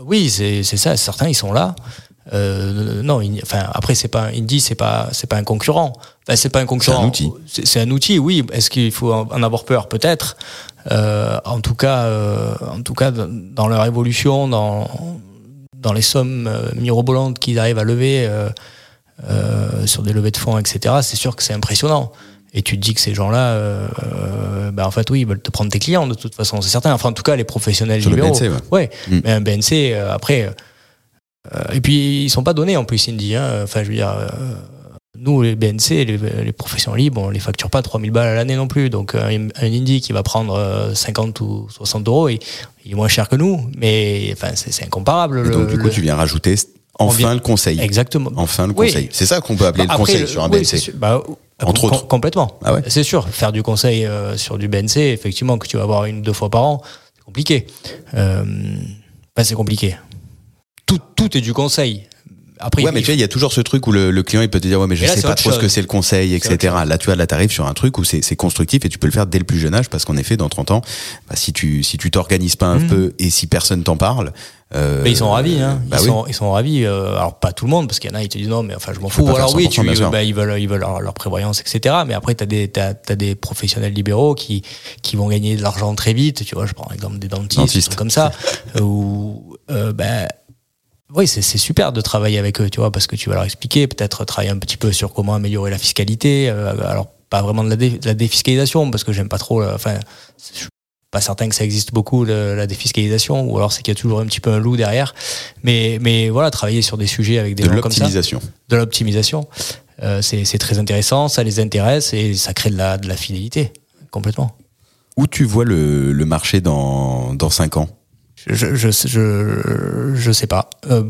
oui, c'est, c'est ça. Certains, ils sont là. Euh, non, il, enfin, après, c'est pas, Indy, c'est pas, c'est pas un concurrent. Enfin, c'est pas un concurrent. C'est un outil. C'est, c'est un outil, oui. Est-ce qu'il faut en avoir peur? Peut-être. Euh, en tout cas, euh, en tout cas, dans leur évolution, dans, dans les sommes mirobolantes qu'ils arrivent à lever, euh, euh, sur des levées de fonds, et cetera, c'est sûr que c'est impressionnant. Et tu te dis que ces gens-là, euh, euh, bah en fait, oui, ils veulent te prendre tes clients de toute façon, c'est certain. Enfin, en tout cas, les professionnels sur libéraux. Le B N C, ouais. Ouais. Mm. Mais un B N C, euh, après. Euh, et puis, ils sont pas donnés en plus, Indy. Hein. Enfin, je veux dire, euh, nous, les B N C, les, les professions libres, on les facture pas trois mille balles à l'année non plus. Donc, un, un Indy qui va prendre cinquante ou soixante euros, il, il est moins cher que nous. Mais enfin, c'est, c'est incomparable. Et le, donc, du coup, le... tu viens rajouter enfin vient... le conseil. Exactement. Enfin le oui. conseil. C'est ça qu'on peut appeler bah, le après, conseil le, sur un oui, B N C. Bah, Entre com- autres. Complètement. Ah ouais. C'est sûr. Faire du conseil euh, sur du B N C, effectivement, que tu vas avoir une ou deux fois par an, c'est compliqué. Euh, bah, c'est compliqué. Tout, tout est du conseil. Après, ouais, mais tu vois, il y a toujours ce truc où le, le client il peut te dire ouais, mais je là, sais pas trop chose. ce que c'est le conseil, et cetera. Là, tu vois, là, t'arrives sur un truc où c'est, c'est constructif et tu peux le faire dès le plus jeune âge parce qu'en effet, dans trente ans, bah, si tu si tu t'organises pas un mmh. peu et si personne t'en parle. Euh, mais ils sont ravis, hein. Ils, bah sont, oui. ils sont ravis. Euh, alors pas tout le monde, parce qu'il y en a, ils te disent non, mais enfin je m'en fous. Ou alors oui, tu, bah, ils veulent, ils veulent leur, leur prévoyance, et cetera. Mais après, t'as des, t'as, t'as des professionnels libéraux qui, qui vont gagner de l'argent très vite. Tu vois, je prends l'exemple des dentistes, dentistes. comme ça, où euh, ben. Bah, oui, c'est, c'est super de travailler avec eux, tu vois, parce que tu vas leur expliquer, peut-être travailler un petit peu sur comment améliorer la fiscalité. Euh, alors, pas vraiment de la, dé, de la défiscalisation, parce que j'aime pas trop. Enfin, je suis pas certain que ça existe beaucoup, le, la défiscalisation, ou alors c'est qu'il y a toujours un petit peu un loup derrière. Mais, mais voilà, travailler sur des sujets avec des de gens comme ça. De l'optimisation. De l'optimisation. Euh, c'est, c'est très intéressant, ça les intéresse et ça crée de la, de la fidélité, complètement. Où tu vois le, le marché dans, dans cinq ans? Je, je, je, je sais pas. Euh,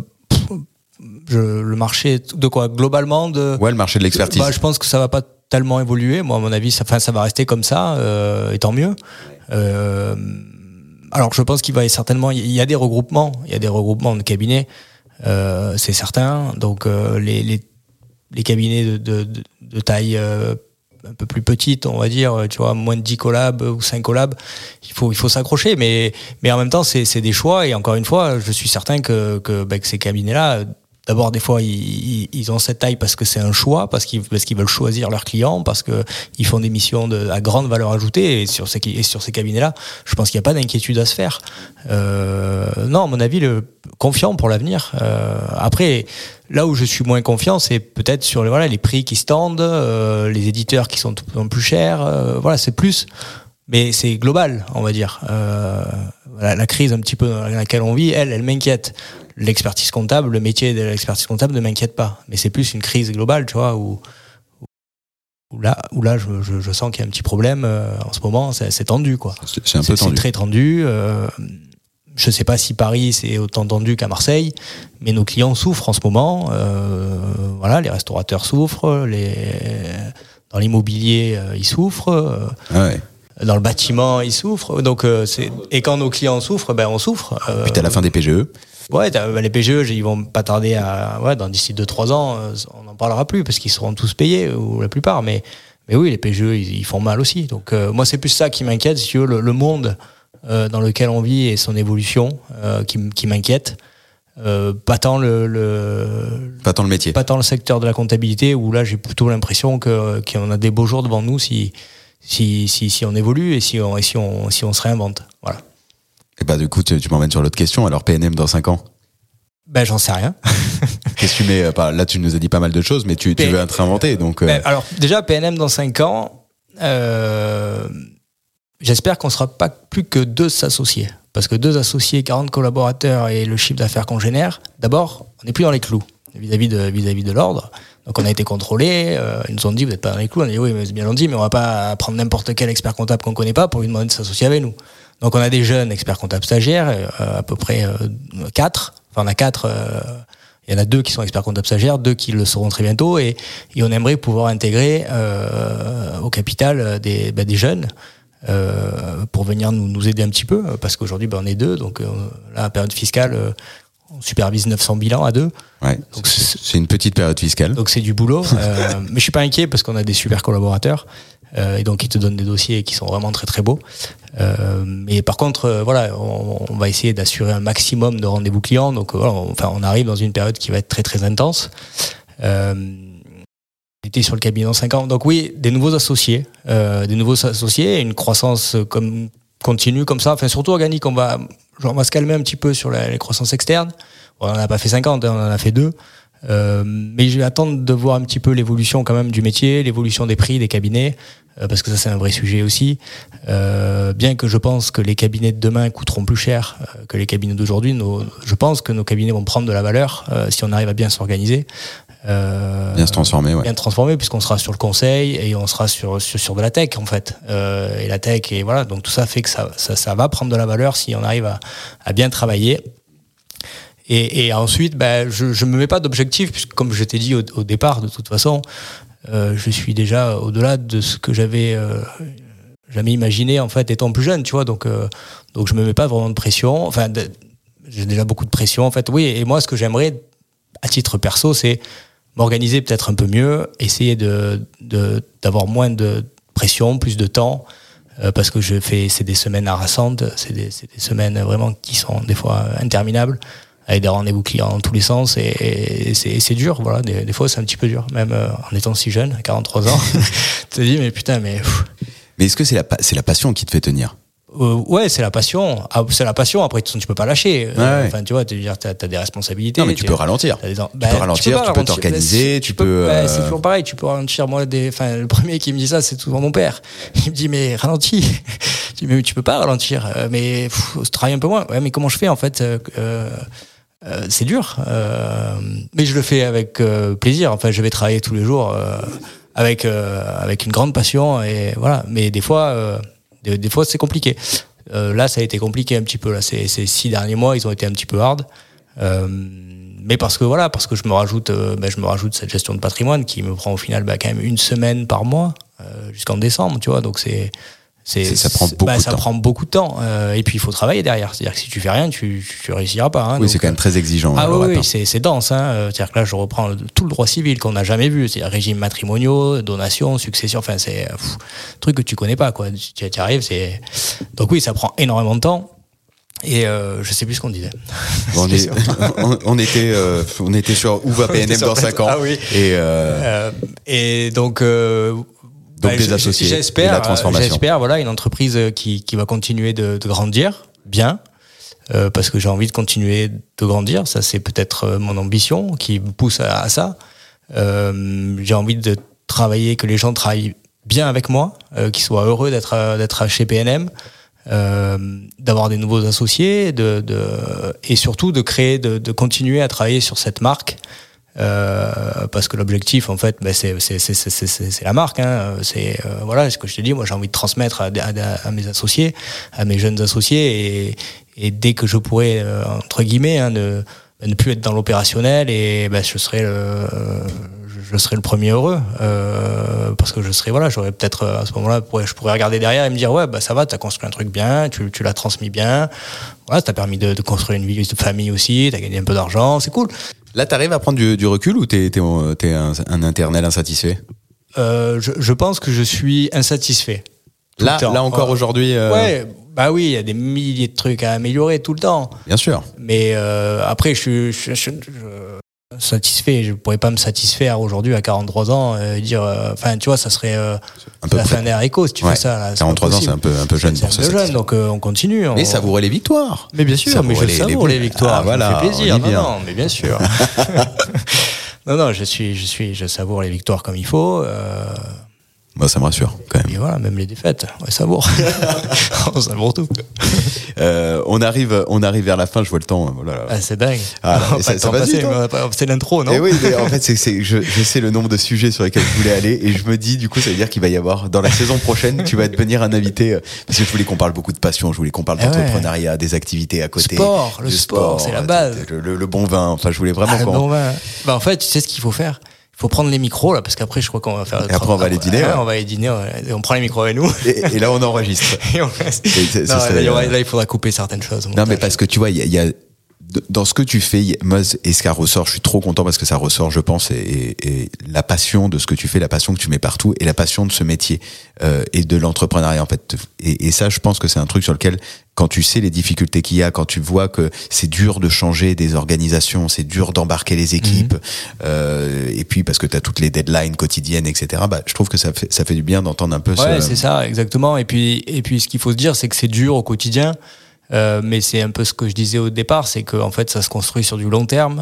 je, le marché de quoi? Globalement de. Ouais, le marché de l'expertise. Bah, je pense que ça va pas tellement évoluer. Moi, à mon avis, ça, enfin, ça va rester comme ça, euh, et tant mieux. Euh, alors, je pense qu'il va y certainement, il y a des regroupements, il y a des regroupements de cabinets, euh, c'est certain. Donc, euh, les, les, les cabinets de, de, de, de taille. Euh, un peu plus petite, on va dire, tu vois, moins de dix collabs ou cinq collabs, il faut, il faut s'accrocher, mais, mais en même temps, c'est, c'est des choix, et encore une fois, je suis certain que, que, bah, que ces cabinets-là, d'abord, des fois, ils, ils ont cette taille parce que c'est un choix, parce qu'ils, parce qu'ils veulent choisir leurs clients, parce que ils font des missions de, à grande valeur ajoutée, et sur ces, et sur ces cabinets-là, je pense qu'il n'y a pas d'inquiétude à se faire. Euh, non, à mon avis, le, confiant pour l'avenir. Euh, après, là où je suis moins confiant, c'est peut-être sur les, voilà, les prix qui se tendent, euh, les éditeurs qui sont de plus en plus chers, euh, voilà, c'est plus, mais c'est global, on va dire. Euh, la, la crise un petit peu dans laquelle on vit, elle, elle m'inquiète. L'expertise comptable, le métier de l'expertise comptable ne m'inquiète pas, mais c'est plus une crise globale, tu vois, où, où là, où là, je, je, je sens qu'il y a un petit problème euh, en ce moment, c'est, c'est tendu, quoi. C'est, c'est un peu c'est, tendu. C'est très tendu. Euh, je sais pas si Paris c'est autant tendu qu'à Marseille, mais nos clients souffrent en ce moment. Euh, voilà, les restaurateurs souffrent, les dans l'immobilier euh, ils souffrent. Euh, ah ouais. Dans le bâtiment, ils souffrent. Donc, euh, c'est... Et quand nos clients souffrent, ben, on souffre. Euh... Puis t'as la fin des P G E. Ouais, t'as, ben, les P G E, ils vont pas tarder à. Ouais, dans, d'ici deux trois ans, on n'en parlera plus parce qu'ils seront tous payés, ou la plupart. Mais, mais oui, les P G E, ils, ils font mal aussi. Donc, euh, moi, c'est plus ça qui m'inquiète, si tu veux, le, le monde euh, dans lequel on vit et son évolution euh, qui, qui m'inquiète. Euh, pas tant le, le. Pas tant le métier. Pas tant le secteur de la comptabilité, où là, j'ai plutôt l'impression que, qu'on a des beaux jours devant nous si. Si, si, si on évolue et si on, et si on, si on se réinvente. Voilà. Et bah, du coup, tu, tu m'emmènes sur l'autre question. Alors, P N M dans cinq ans? Ben, j'en sais rien. Qu'est-ce que tu mets, bah, là, tu nous as dit pas mal de choses, mais tu, tu veux être inventé, donc. Euh... Ben, alors, déjà, P N M dans cinq ans, euh, j'espère qu'on sera pas plus que deux associés. Parce que deux associés, quarante collaborateurs et le chiffre d'affaires qu'on génère, d'abord, on n'est plus dans les clous vis-à-vis de, vis-à-vis de l'ordre. Donc on a été contrôlés, euh, ils nous ont dit vous n'êtes pas dans les clous, on a dit oui mais c'est bien l'ont dit mais on va pas prendre n'importe quel expert comptable qu'on connaît pas pour lui demander de s'associer avec nous. Donc on a des jeunes experts comptables stagiaires, euh, à peu près euh, quatre, enfin on a quatre, euh, il y en a deux qui sont experts comptables stagiaires, deux qui le seront très bientôt et, et on aimerait pouvoir intégrer euh, au capital des, bah, des jeunes euh, pour venir nous, nous aider un petit peu parce qu'aujourd'hui bah, on est deux, donc euh, là la période fiscale euh, on supervise neuf cents bilans à deux. Ouais, donc c'est, c'est une petite période fiscale. Donc c'est du boulot. euh, mais je suis pas inquiet parce qu'on a des super collaborateurs. Euh, et donc, ils te donnent des dossiers qui sont vraiment très très beaux. Euh, mais par contre, euh, voilà, on, on va essayer d'assurer un maximum de rendez-vous clients. Donc, euh, voilà, on, enfin, on arrive dans une période qui va être très très intense. Euh, on était sur le cabinet dans cinq ans. Donc oui, des nouveaux associés, euh, des nouveaux associés, une croissance comme continue comme ça. Enfin, surtout organique. On va, genre, on va se calmer un petit peu sur la, les croissances externes. On n'en a pas fait cinquante, on en a fait deux. Euh, mais je vais attendre de voir un petit peu l'évolution quand même du métier, l'évolution des prix des cabinets, euh, parce que ça c'est un vrai sujet aussi. Euh, bien que je pense que les cabinets de demain coûteront plus cher euh, que les cabinets d'aujourd'hui, nos, je pense que nos cabinets vont prendre de la valeur euh, si on arrive à bien s'organiser. Euh, bien se transformer, ouais. Bien transformer, puisqu'on sera sur le conseil et on sera sur sur, sur de la tech en fait. Euh, et la tech et voilà, donc tout ça fait que ça ça, ça va prendre de la valeur si on arrive à, à bien travailler. Et, et ensuite, ben, je je me mets pas d'objectif, puisque comme je t'ai dit au, au départ, de toute façon, euh, je suis déjà au-delà de ce que j'avais euh, jamais imaginé en fait étant plus jeune, tu vois. Donc euh, donc je me mets pas vraiment de pression. Enfin, de, j'ai déjà beaucoup de pression en fait. Oui. Et moi, ce que j'aimerais, à titre perso, c'est m'organiser peut-être un peu mieux, essayer de de d'avoir moins de pression, plus de temps. Euh, parce que je fais, c'est des semaines harassantes, c'est des, c'est des semaines vraiment qui sont des fois interminables, avec des rendez-vous clients dans tous les sens, et, et c'est, c'est dur, voilà, des, des fois c'est un petit peu dur, même euh, en étant si jeune, à quarante-trois ans, tu te dis, mais putain, mais... Pff. Mais est-ce que c'est la, c'est la passion qui te fait tenir ? Euh, ouais, c'est la passion. Ah, c'est la passion. Après, tu peux pas lâcher. Ouais, ouais. Enfin, tu vois, tu as, t'as des responsabilités. Non, mais tu peux ralentir. Des... Tu bah, peux ralentir, tu peux, tu peux t'organiser, bah, tu, tu peux. peux Bah, euh... c'est toujours pareil. Tu peux ralentir. Moi, des... enfin, le premier qui me dit ça, c'est souvent mon père. Il me dit, mais ralentis. Je dis, mais tu peux pas ralentir. Mais pff, travaille un peu moins. Ouais, mais comment je fais en fait euh, euh, c'est dur. Euh, mais je le fais avec euh, plaisir. Enfin, je vais travailler tous les jours euh, avec euh, avec une grande passion et voilà. Mais des fois, euh, des, des fois, c'est compliqué. Euh, là, ça a été compliqué un petit peu. Là, ces, ces six derniers mois, ils ont été un petit peu hard. Euh, mais parce que voilà, parce que je me rajoute, euh, ben, je me rajoute cette gestion de patrimoine qui me prend au final ben, quand même une semaine par mois euh, jusqu'en décembre, tu vois. Donc c'est, c'est, c'est ça prend beaucoup ben, de ça temps. prend beaucoup de temps. Euh, et puis il faut travailler derrière. C'est-à-dire que si tu fais rien, tu, tu réussiras pas. Hein, oui, donc, c'est quand même très exigeant. Ah oui, oui c'est, c'est dense. Hein. C'est-à-dire que là, je reprends tout le droit civil qu'on n'a jamais vu. C'est-à-dire régime matrimoniaux, donation, succession. Enfin, c'est un truc que tu connais pas, quoi. Tu, tu arrives, c'est. Donc oui, ça prend énormément de temps. Et euh, je sais plus ce qu'on disait. Bon, on, est, on, on était, euh, on était sur où va P N M dans cinq ans. Ah oui. Et, euh... Euh, et donc. Euh, Donc bah, des associés, j'espère, et la transformation. J'espère, voilà, une entreprise qui, qui va continuer de, de grandir bien, euh, parce que j'ai envie de continuer de grandir. Ça, c'est peut-être mon ambition qui me pousse à, à ça. Euh, j'ai envie de travailler, que les gens travaillent bien avec moi, euh, qu'ils soient heureux d'être, d'être chez P N M, euh, d'avoir des nouveaux associés, de, de, et surtout de créer, de, de continuer à travailler sur cette marque. Euh, parce que l'objectif en fait ben, c'est, c'est, c'est, c'est, c'est, c'est la marque hein. C'est euh, voilà ce que je te dis, moi j'ai envie de transmettre à, à, à mes associés, à mes jeunes associés, et, et dès que je pourrai euh, entre guillemets hein, ne, ne plus être dans l'opérationnel, et ben, je serai le euh, je serai le premier heureux euh, parce que je serai voilà j'aurais peut-être à ce moment-là je pourrais regarder derrière et me dire ouais bah ça va, t'as construit un truc bien, tu, tu l'as transmis bien, voilà, t'as permis de, de construire une vie de famille aussi, t'as gagné un peu d'argent, c'est cool. Là, t'arrives à prendre du, du recul ou t'es, t'es, t'es un, un internel insatisfait ? euh, je, je pense que je suis insatisfait. Là, là encore euh, aujourd'hui. Euh... Ouais, bah oui, il y a des milliers de trucs à améliorer tout le temps. Bien sûr. Mais euh, après, je suis je, je, je, satisfait. Je pourrais pas me satisfaire aujourd'hui à quarante-trois ans et dire, enfin, euh, tu vois, ça serait euh, un peu la fin des haricots si tu ouais. fais ça. Là, quarante-trois ans, c'est un peu un peu jeune c'est pour ça. C'est un peu jeune, donc euh, on continue. On... Mais savourer les victoires. Mais bien sûr, savourer mais je les, savoure les, les victoires. Ah, voilà, ça me fait plaisir. Non, non, non, mais bien sûr. non, non, je suis, je suis, je savoure les victoires comme il faut. Euh... Bah, ça me rassure, quand même. Et voilà, même les défaites, on savoure. on savoure tout. Euh, on arrive, on arrive vers la fin, je vois le temps. Voilà. Ah, c'est dingue. Ah, là, ça, ça va passer, vite, hein. C'est l'intro, non? Et oui, mais en fait, c'est, c'est, je, je sais le nombre de sujets sur lesquels je voulais aller, et je me dis, du coup, ça veut dire qu'il va y avoir, dans la saison prochaine, tu vas devenir un invité, parce que je voulais qu'on parle beaucoup de passion, je voulais qu'on parle d'entrepreneuriat, ouais. des activités à côté. Sport, le sport, sport, c'est la base. Le, le, le bon vin, enfin, je voulais vraiment ah, qu'on... Le bon vin. Bah, en fait, tu sais ce qu'il faut faire? Il faut prendre les micros là, parce qu'après je crois qu'on va faire. Et après on va aller dîner. Ouais, ouais. On va aller dîner. Ouais. On prend les micros avec nous. Et, et là on enregistre. et on... et non, là, là, il faudra couper certaines choses. Non mais parce que tu vois, il y a, y a dans ce que tu fais, moi, et ce qui ressort, je suis trop content parce que ça ressort, je pense, et, et, et la passion de ce que tu fais, la passion que tu mets partout, et la passion de ce métier euh, et de l'entrepreneuriat en fait. Et, et ça, je pense que c'est un truc sur lequel, quand tu sais les difficultés qu'il y a, quand tu vois que c'est dur de changer des organisations, c'est dur d'embarquer les équipes, mmh. euh, et puis parce que tu as toutes les deadlines quotidiennes, et cetera. Bah, je trouve que ça fait ça fait du bien d'entendre un peu. Ouais, ce... c'est ça, exactement. Et puis et puis ce qu'il faut se dire, c'est que c'est dur au quotidien. Euh, mais c'est un peu ce que je disais au départ, c'est qu'en fait ça se construit sur du long terme,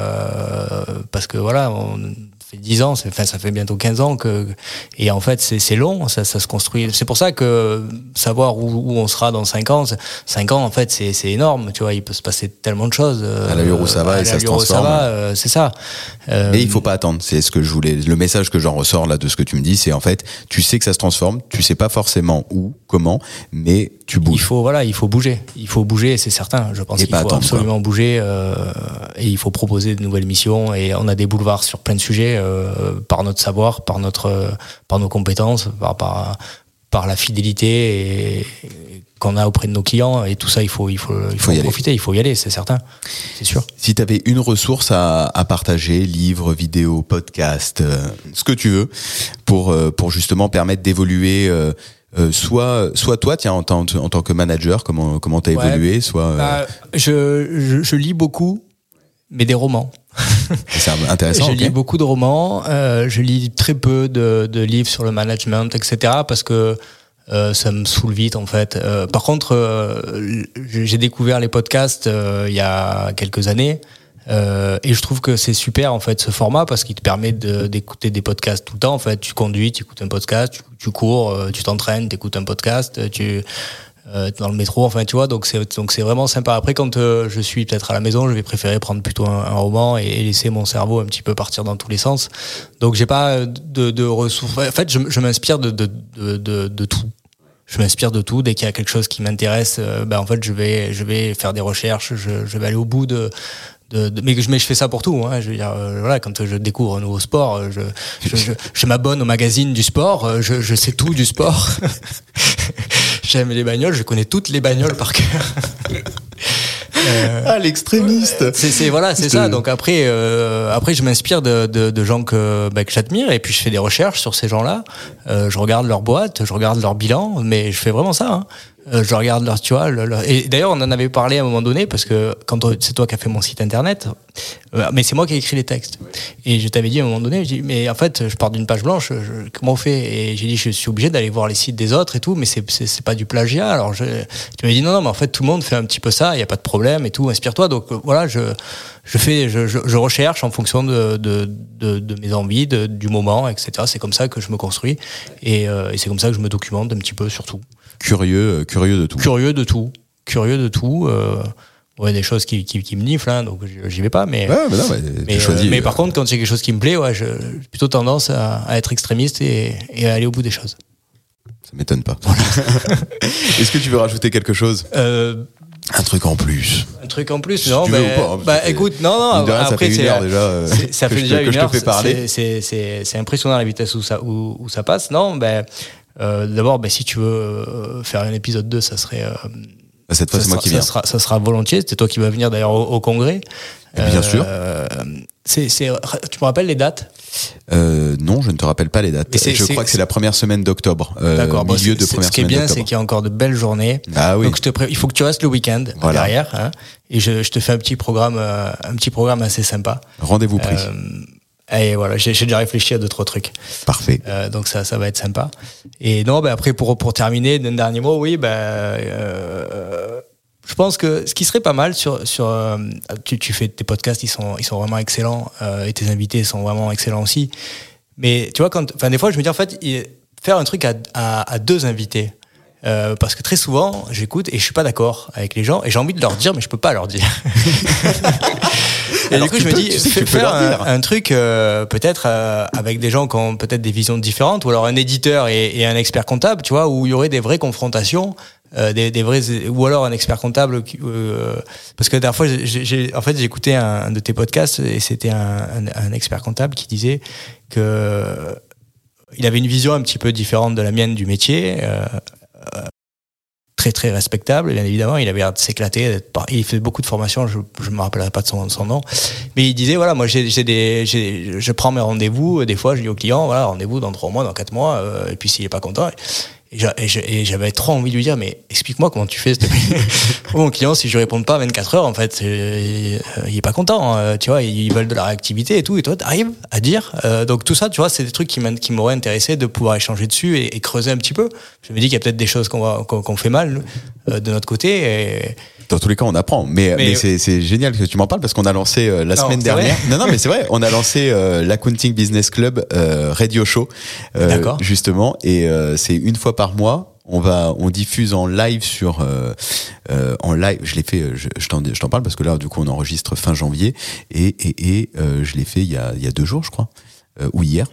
euh, parce que voilà, on fait dix ans, c'est, enfin ça fait bientôt quinze ans que, et en fait c'est, c'est long, ça, ça se construit. C'est pour ça que savoir où, où on sera dans cinq ans, cinq ans en fait c'est, c'est énorme, tu vois, il peut se passer tellement de choses. Euh, à l'allure où ça va et ça se transforme. Ça va, euh, c'est ça. Euh, Mais il faut pas attendre, c'est ce que je voulais, le message que j'en ressors là de ce que tu me dis, c'est en fait, tu sais que ça se transforme, tu sais pas forcément où, comment, mais tu bouges. Il faut, voilà, il faut bouger. Il faut bouger, c'est certain. Je pense et qu'il faut attendre, absolument quoi. bouger euh, et il faut proposer de nouvelles missions. Et on a des boulevards sur plein de sujets euh, par notre savoir, par notre, euh, par nos compétences, par, par, par la fidélité et, et qu'on a auprès de nos clients. Et tout ça, il faut, il faut, il faut, faut en profiter. Aller. Il faut y aller, c'est certain, c'est sûr. Si tu avais une ressource à, à partager, livre, vidéo, podcast, euh, ce que tu veux, pour, euh, pour justement permettre d'évoluer. Euh, Euh, soit, soit toi, tiens, en tant, en tant que manager, comment, comment t'as ouais, évolué, soit. Euh... Bah, je, je, je lis beaucoup, mais des romans. C'est intéressant. Je okay. lis beaucoup de romans. Euh, je lis très peu de, de livres sur le management, et cetera. Parce que euh, ça me saoule vite, en fait. Euh, par contre, euh, j'ai découvert les podcasts euh, il y a quelques années. Euh, et je trouve que c'est super en fait ce format parce qu'il te permet de, d'écouter des podcasts tout le temps. En fait, tu conduis, tu écoutes un podcast, tu, tu cours, euh, tu t'entraînes, tu écoutes un podcast, tu euh, dans le métro. Enfin, tu vois, donc c'est donc c'est vraiment sympa. Après, quand euh, je suis peut-être à la maison, je vais préférer prendre plutôt un, un roman et, et laisser mon cerveau un petit peu partir dans tous les sens. Donc, j'ai pas de, de ressources. En fait, je, je m'inspire de de, de de de tout. Je m'inspire de tout. Dès qu'il y a quelque chose qui m'intéresse, euh, ben en fait, je vais je vais faire des recherches. Je, je vais aller au bout de De, de, mais, je, mais je fais ça pour tout. Hein. Je veux dire, euh, voilà, quand je découvre un nouveau sport, je, je, je, je m'abonne au magazine du sport. Je, je sais tout du sport. J'aime les bagnoles. Je connais toutes les bagnoles par cœur. Euh, ah, l'extrémiste. C'est, c'est voilà, c'est, c'est ça. Donc après, euh, après, je m'inspire de, de, de gens que, bah, que j'admire et puis je fais des recherches sur ces gens-là. Euh, je regarde leur boîte, je regarde leur bilan, mais je fais vraiment ça. Hein. Euh, je regarde leur, tu vois, leur, leur... et d'ailleurs on en avait parlé à un moment donné parce que quand on, c'est toi qui as fait mon site internet, euh, mais c'est moi qui ai écrit les textes. Et je t'avais dit à un moment donné, je dis, mais en fait, je pars d'une page blanche, je, comment on fait ? Et j'ai dit, je suis obligé d'aller voir les sites des autres et tout, mais c'est c'est, c'est pas du plagiat. Alors je, tu m'as dit non non, mais en fait tout le monde fait un petit peu ça, il y a pas de problème et tout, inspire-toi. Donc euh, voilà, je je fais, je, je, je recherche en fonction de de de, de mes envies, de, du moment, et cetera. C'est comme ça que je me construis et, euh, et c'est comme ça que je me documente un petit peu sur tout. Curieux, curieux de tout. Curieux de tout, curieux de tout. Euh, ouais, des choses qui, qui, qui me niflent, hein, donc j'y vais pas. Mais, ouais, mais, non, mais, mais, choisi, euh, mais par euh... contre, quand il y a quelque chose qui me plaît, ouais, j'ai plutôt tendance à, à être extrémiste et, et à aller au bout des choses. Ça m'étonne pas. Voilà. Est-ce que tu veux rajouter quelque chose ? euh, Un truc en plus. Un truc en plus, si non, tu bah, veux ou pas, hein, bah écoute, non, non, rien, après, ça fait une c'est, heure déjà, euh, c'est, ça fait déjà te, une heure, je te fais parler. C'est, c'est, c'est, c'est impressionnant la vitesse où ça, où, où ça passe. Non, ben, euh, d'abord, ben, si tu veux euh, faire un épisode deux, ça serait. Euh, Cette fois, c'est moi qui viens. Ça sera, ça sera volontiers. C'est toi qui vas venir d'ailleurs au, au congrès. Et bien euh, sûr. C'est, c'est, tu me rappelles les dates ? euh, Non, je ne te rappelle pas les dates. C'est, je c'est, crois que c'est la première semaine d'octobre. Euh, D'accord. Bon, milieu c'est, de première ce qui est semaine bien, d'octobre. c'est qu'il y a encore de belles journées. Ah oui. Donc je te pré... il faut que tu restes le week-end voilà. derrière, hein, et je, je te fais un petit programme, euh, un petit programme assez sympa. Rendez-vous pris. Euh, Et voilà, j'ai, j'ai déjà réfléchi à deux trois trucs. Parfait. Euh, donc ça, ça va être sympa. Et non, bah après pour pour terminer, d'un dernier mot, oui, bah, euh, je pense que ce qui serait pas mal sur sur, euh, tu tu fais tes podcasts, ils sont ils sont vraiment excellents euh, et tes invités sont vraiment excellents aussi. Mais tu vois quand, enfin des fois je me dis en fait faire un truc à à, à deux invités. Euh, parce que très souvent, j'écoute et je suis pas d'accord avec les gens et j'ai envie de leur dire, mais je peux pas leur dire. Et alors du coup, je me dis, tu sais fais, faire un, un truc euh, peut-être euh, avec des gens qui ont peut-être des visions différentes, ou alors un éditeur et, et un expert comptable, tu vois, où il y aurait des vraies confrontations, euh, des, des vrais, ou alors un expert comptable. Qui, euh, parce que la dernière fois, j'ai, j'ai, en fait, j'ai écouté un, un de tes podcasts et c'était un, un, un expert comptable qui disait que il avait une vision un petit peu différente de la mienne du métier. Euh, très très respectable, bien évidemment. Il avait l'air de s'éclater. Il fait beaucoup de formations. Je je me rappellerai pas de son, de son nom, mais il disait voilà, moi j'ai, j'ai des, j'ai, je prends mes rendez-vous. Des fois, je dis au client voilà, rendez-vous dans trois mois, dans quatre mois. Euh, et puis s'il est pas content. Et j'avais trop envie de lui dire, mais explique-moi comment tu fais, s'il te plaît. Mon client, si je réponds pas à vingt-quatre heures, en fait, il est pas content, hein, tu vois, ils veulent de la réactivité et tout, et toi, t'arrives à dire. Euh, donc tout ça, tu vois, c'est des trucs qui, qui m'auraient intéressé de pouvoir échanger dessus et, et creuser un petit peu. Je me dis qu'il y a peut-être des choses qu'on, va, qu'on, qu'on fait mal euh, de notre côté. Et... Dans tous les cas, on apprend. Mais, mais, mais c'est, c'est génial que tu m'en parles parce qu'on a lancé euh, la non, semaine dernière. Vrai non, non, mais c'est vrai. On a lancé euh, l'Accounting Business Club euh, Radio Show, euh, justement, et euh, c'est une fois par mois. On va, on diffuse en live sur, euh, euh, en live. Je l'ai fait. Je, je, t'en, je t'en parle parce que là, du coup, on enregistre fin janvier et et, et euh, je l'ai fait il y a il y a deux jours, je crois, euh, ou hier.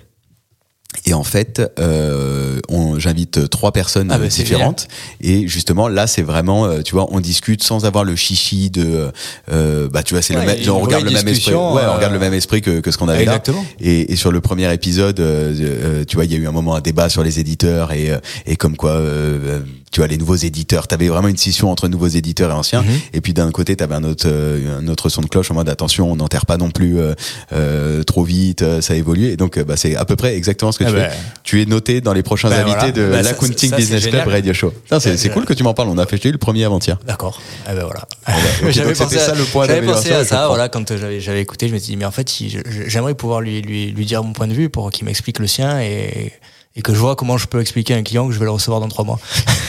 Et en fait, euh, on, j'invite trois personnes ah bah différentes. Et justement, là, c'est vraiment, euh, tu vois, on discute sans avoir le chichi de, euh, bah, tu vois, c'est ouais, le même, on regarde le même esprit. Ouais, euh... on regarde le même esprit que, que ce qu'on avait Exactement. Là. Et, et sur le premier épisode, euh, euh, tu vois, il y a eu un moment, un débat sur les éditeurs et, et comme quoi, euh, tu vois, les nouveaux éditeurs. T'avais vraiment une scission entre nouveaux éditeurs et anciens. Mm-hmm. Et puis d'un côté, t'avais un autre, euh, un autre son de cloche en mode attention, on n'enterre pas non plus euh, euh, trop vite, ça évolue. Et donc, bah, c'est à peu près exactement ce que ah tu bah, fais. Tu es noté dans les prochains bah invités voilà. de bah l'Accounting Business Club Radio Show. Non, c'est, c'est cool que tu m'en parles. On a fait le premier avant-hier. D'accord. Eh ben voilà. Ah bah, okay, j'avais pensé à ça, le point j'avais pensé à ça. Voilà, quand j'avais, j'avais écouté, je me suis dit, mais en fait, si, j'aimerais pouvoir lui, lui, lui dire mon point de vue pour qu'il m'explique le sien et, et que je vois comment je peux expliquer à un client que je vais le recevoir dans trois mois.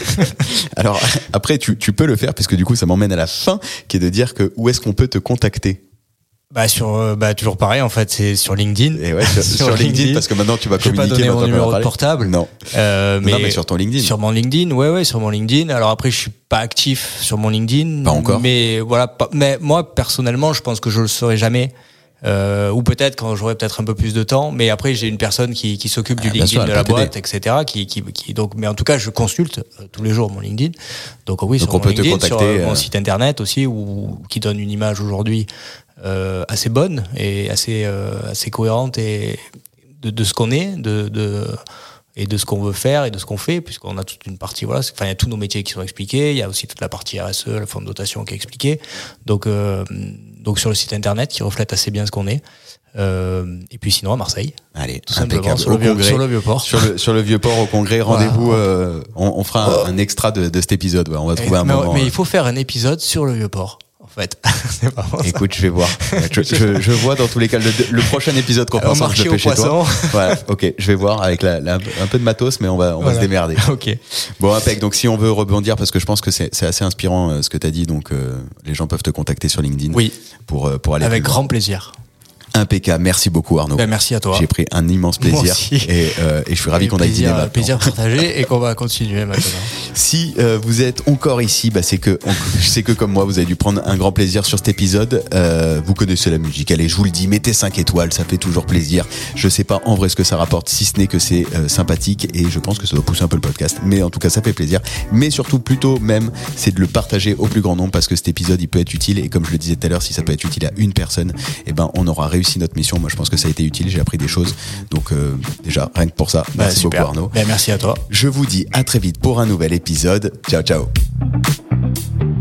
Alors, après, tu, tu peux le faire puisque du coup, ça m'emmène à la fin, qui est de dire que où est-ce qu'on peut te contacter? Bah sur bah toujours pareil en fait, c'est sur LinkedIn. Et ouais, sur, sur, sur LinkedIn, LinkedIn parce que maintenant tu vas communiquer. Je vais pas donner mon numéro de portable. Non. Euh, mais non mais sur ton LinkedIn. Sur mon LinkedIn, ouais ouais, sur mon LinkedIn. Alors après je suis pas actif sur mon LinkedIn. Pas encore. Mais voilà, pas, mais moi personnellement, je pense que je le saurai jamais. Euh, ou peut-être quand j'aurai peut-être un peu plus de temps, mais après j'ai une personne qui, qui s'occupe du ah, LinkedIn sûr, de la boîte, et cetera. Qui, qui, qui donc, mais en tout cas je consulte euh, tous les jours mon LinkedIn. Donc oui, donc sur on mon peut LinkedIn, te contacter, sur euh, mon site internet aussi, où qui donne une image aujourd'hui euh, assez bonne et assez euh, assez cohérente et de, de ce qu'on est, de, de et de ce qu'on veut faire et de ce qu'on fait, puisqu'on a toute une partie, voilà, enfin il y a tous nos métiers qui sont expliqués, il y a aussi toute la partie R S E, le fonds de dotation qui est expliqué. Donc euh, donc sur le site internet qui reflète assez bien ce qu'on est. Euh, et puis sinon à Marseille. Allez, tout simplement sur le, vieux, sur le vieux port. Sur le sur le vieux port au Congrès. Rendez-vous. Voilà. Euh, on, on fera un, un extra de, de cet épisode. Ouais, on va trouver et, un mais, moment. Mais euh... il faut faire un épisode sur le vieux port. En fait, c'est pas bon, écoute, je vais voir. Je, je, je vois dans tous les cas le, le prochain épisode qu'on pense que je fais chez toi. Voilà, ok, je vais voir avec la, la, un peu de matos, mais on va, on voilà. va se démerder. Ok. Bon, impec. Donc, si on veut rebondir, parce que je pense que c'est, c'est assez inspirant euh, ce que tu as dit, donc euh, les gens peuvent te contacter sur LinkedIn. Oui. Pour euh, pour aller. Avec grand plaisir. Impeccable, merci beaucoup Arnaud. Ben, merci à toi. J'ai pris un immense plaisir et, euh, et je suis ravi et qu'on plaisir, aille dîner maintenant. Plaisir partagé et qu'on va continuer maintenant. Si euh, vous êtes encore ici, bah c'est que on, je sais que comme moi vous avez dû prendre un grand plaisir sur cet épisode. Euh, vous connaissez la musique, allez, je vous le dis, mettez cinq étoiles, ça fait toujours plaisir. Je sais pas en vrai ce que ça rapporte, si ce n'est que c'est euh, sympathique et je pense que ça doit pousser un peu le podcast. Mais en tout cas, ça fait plaisir. Mais surtout, plutôt même, c'est de le partager au plus grand nombre parce que cet épisode il peut être utile et comme je le disais tout à l'heure, si ça peut être utile à une personne, eh ben on aura réussi notre mission. Moi, je pense que ça a été utile. J'ai appris des choses. Donc, euh, déjà, rien que pour ça, bah, merci super. beaucoup, Arnaud. Bah, merci à toi. Je vous dis à très vite pour un nouvel épisode. Ciao, ciao.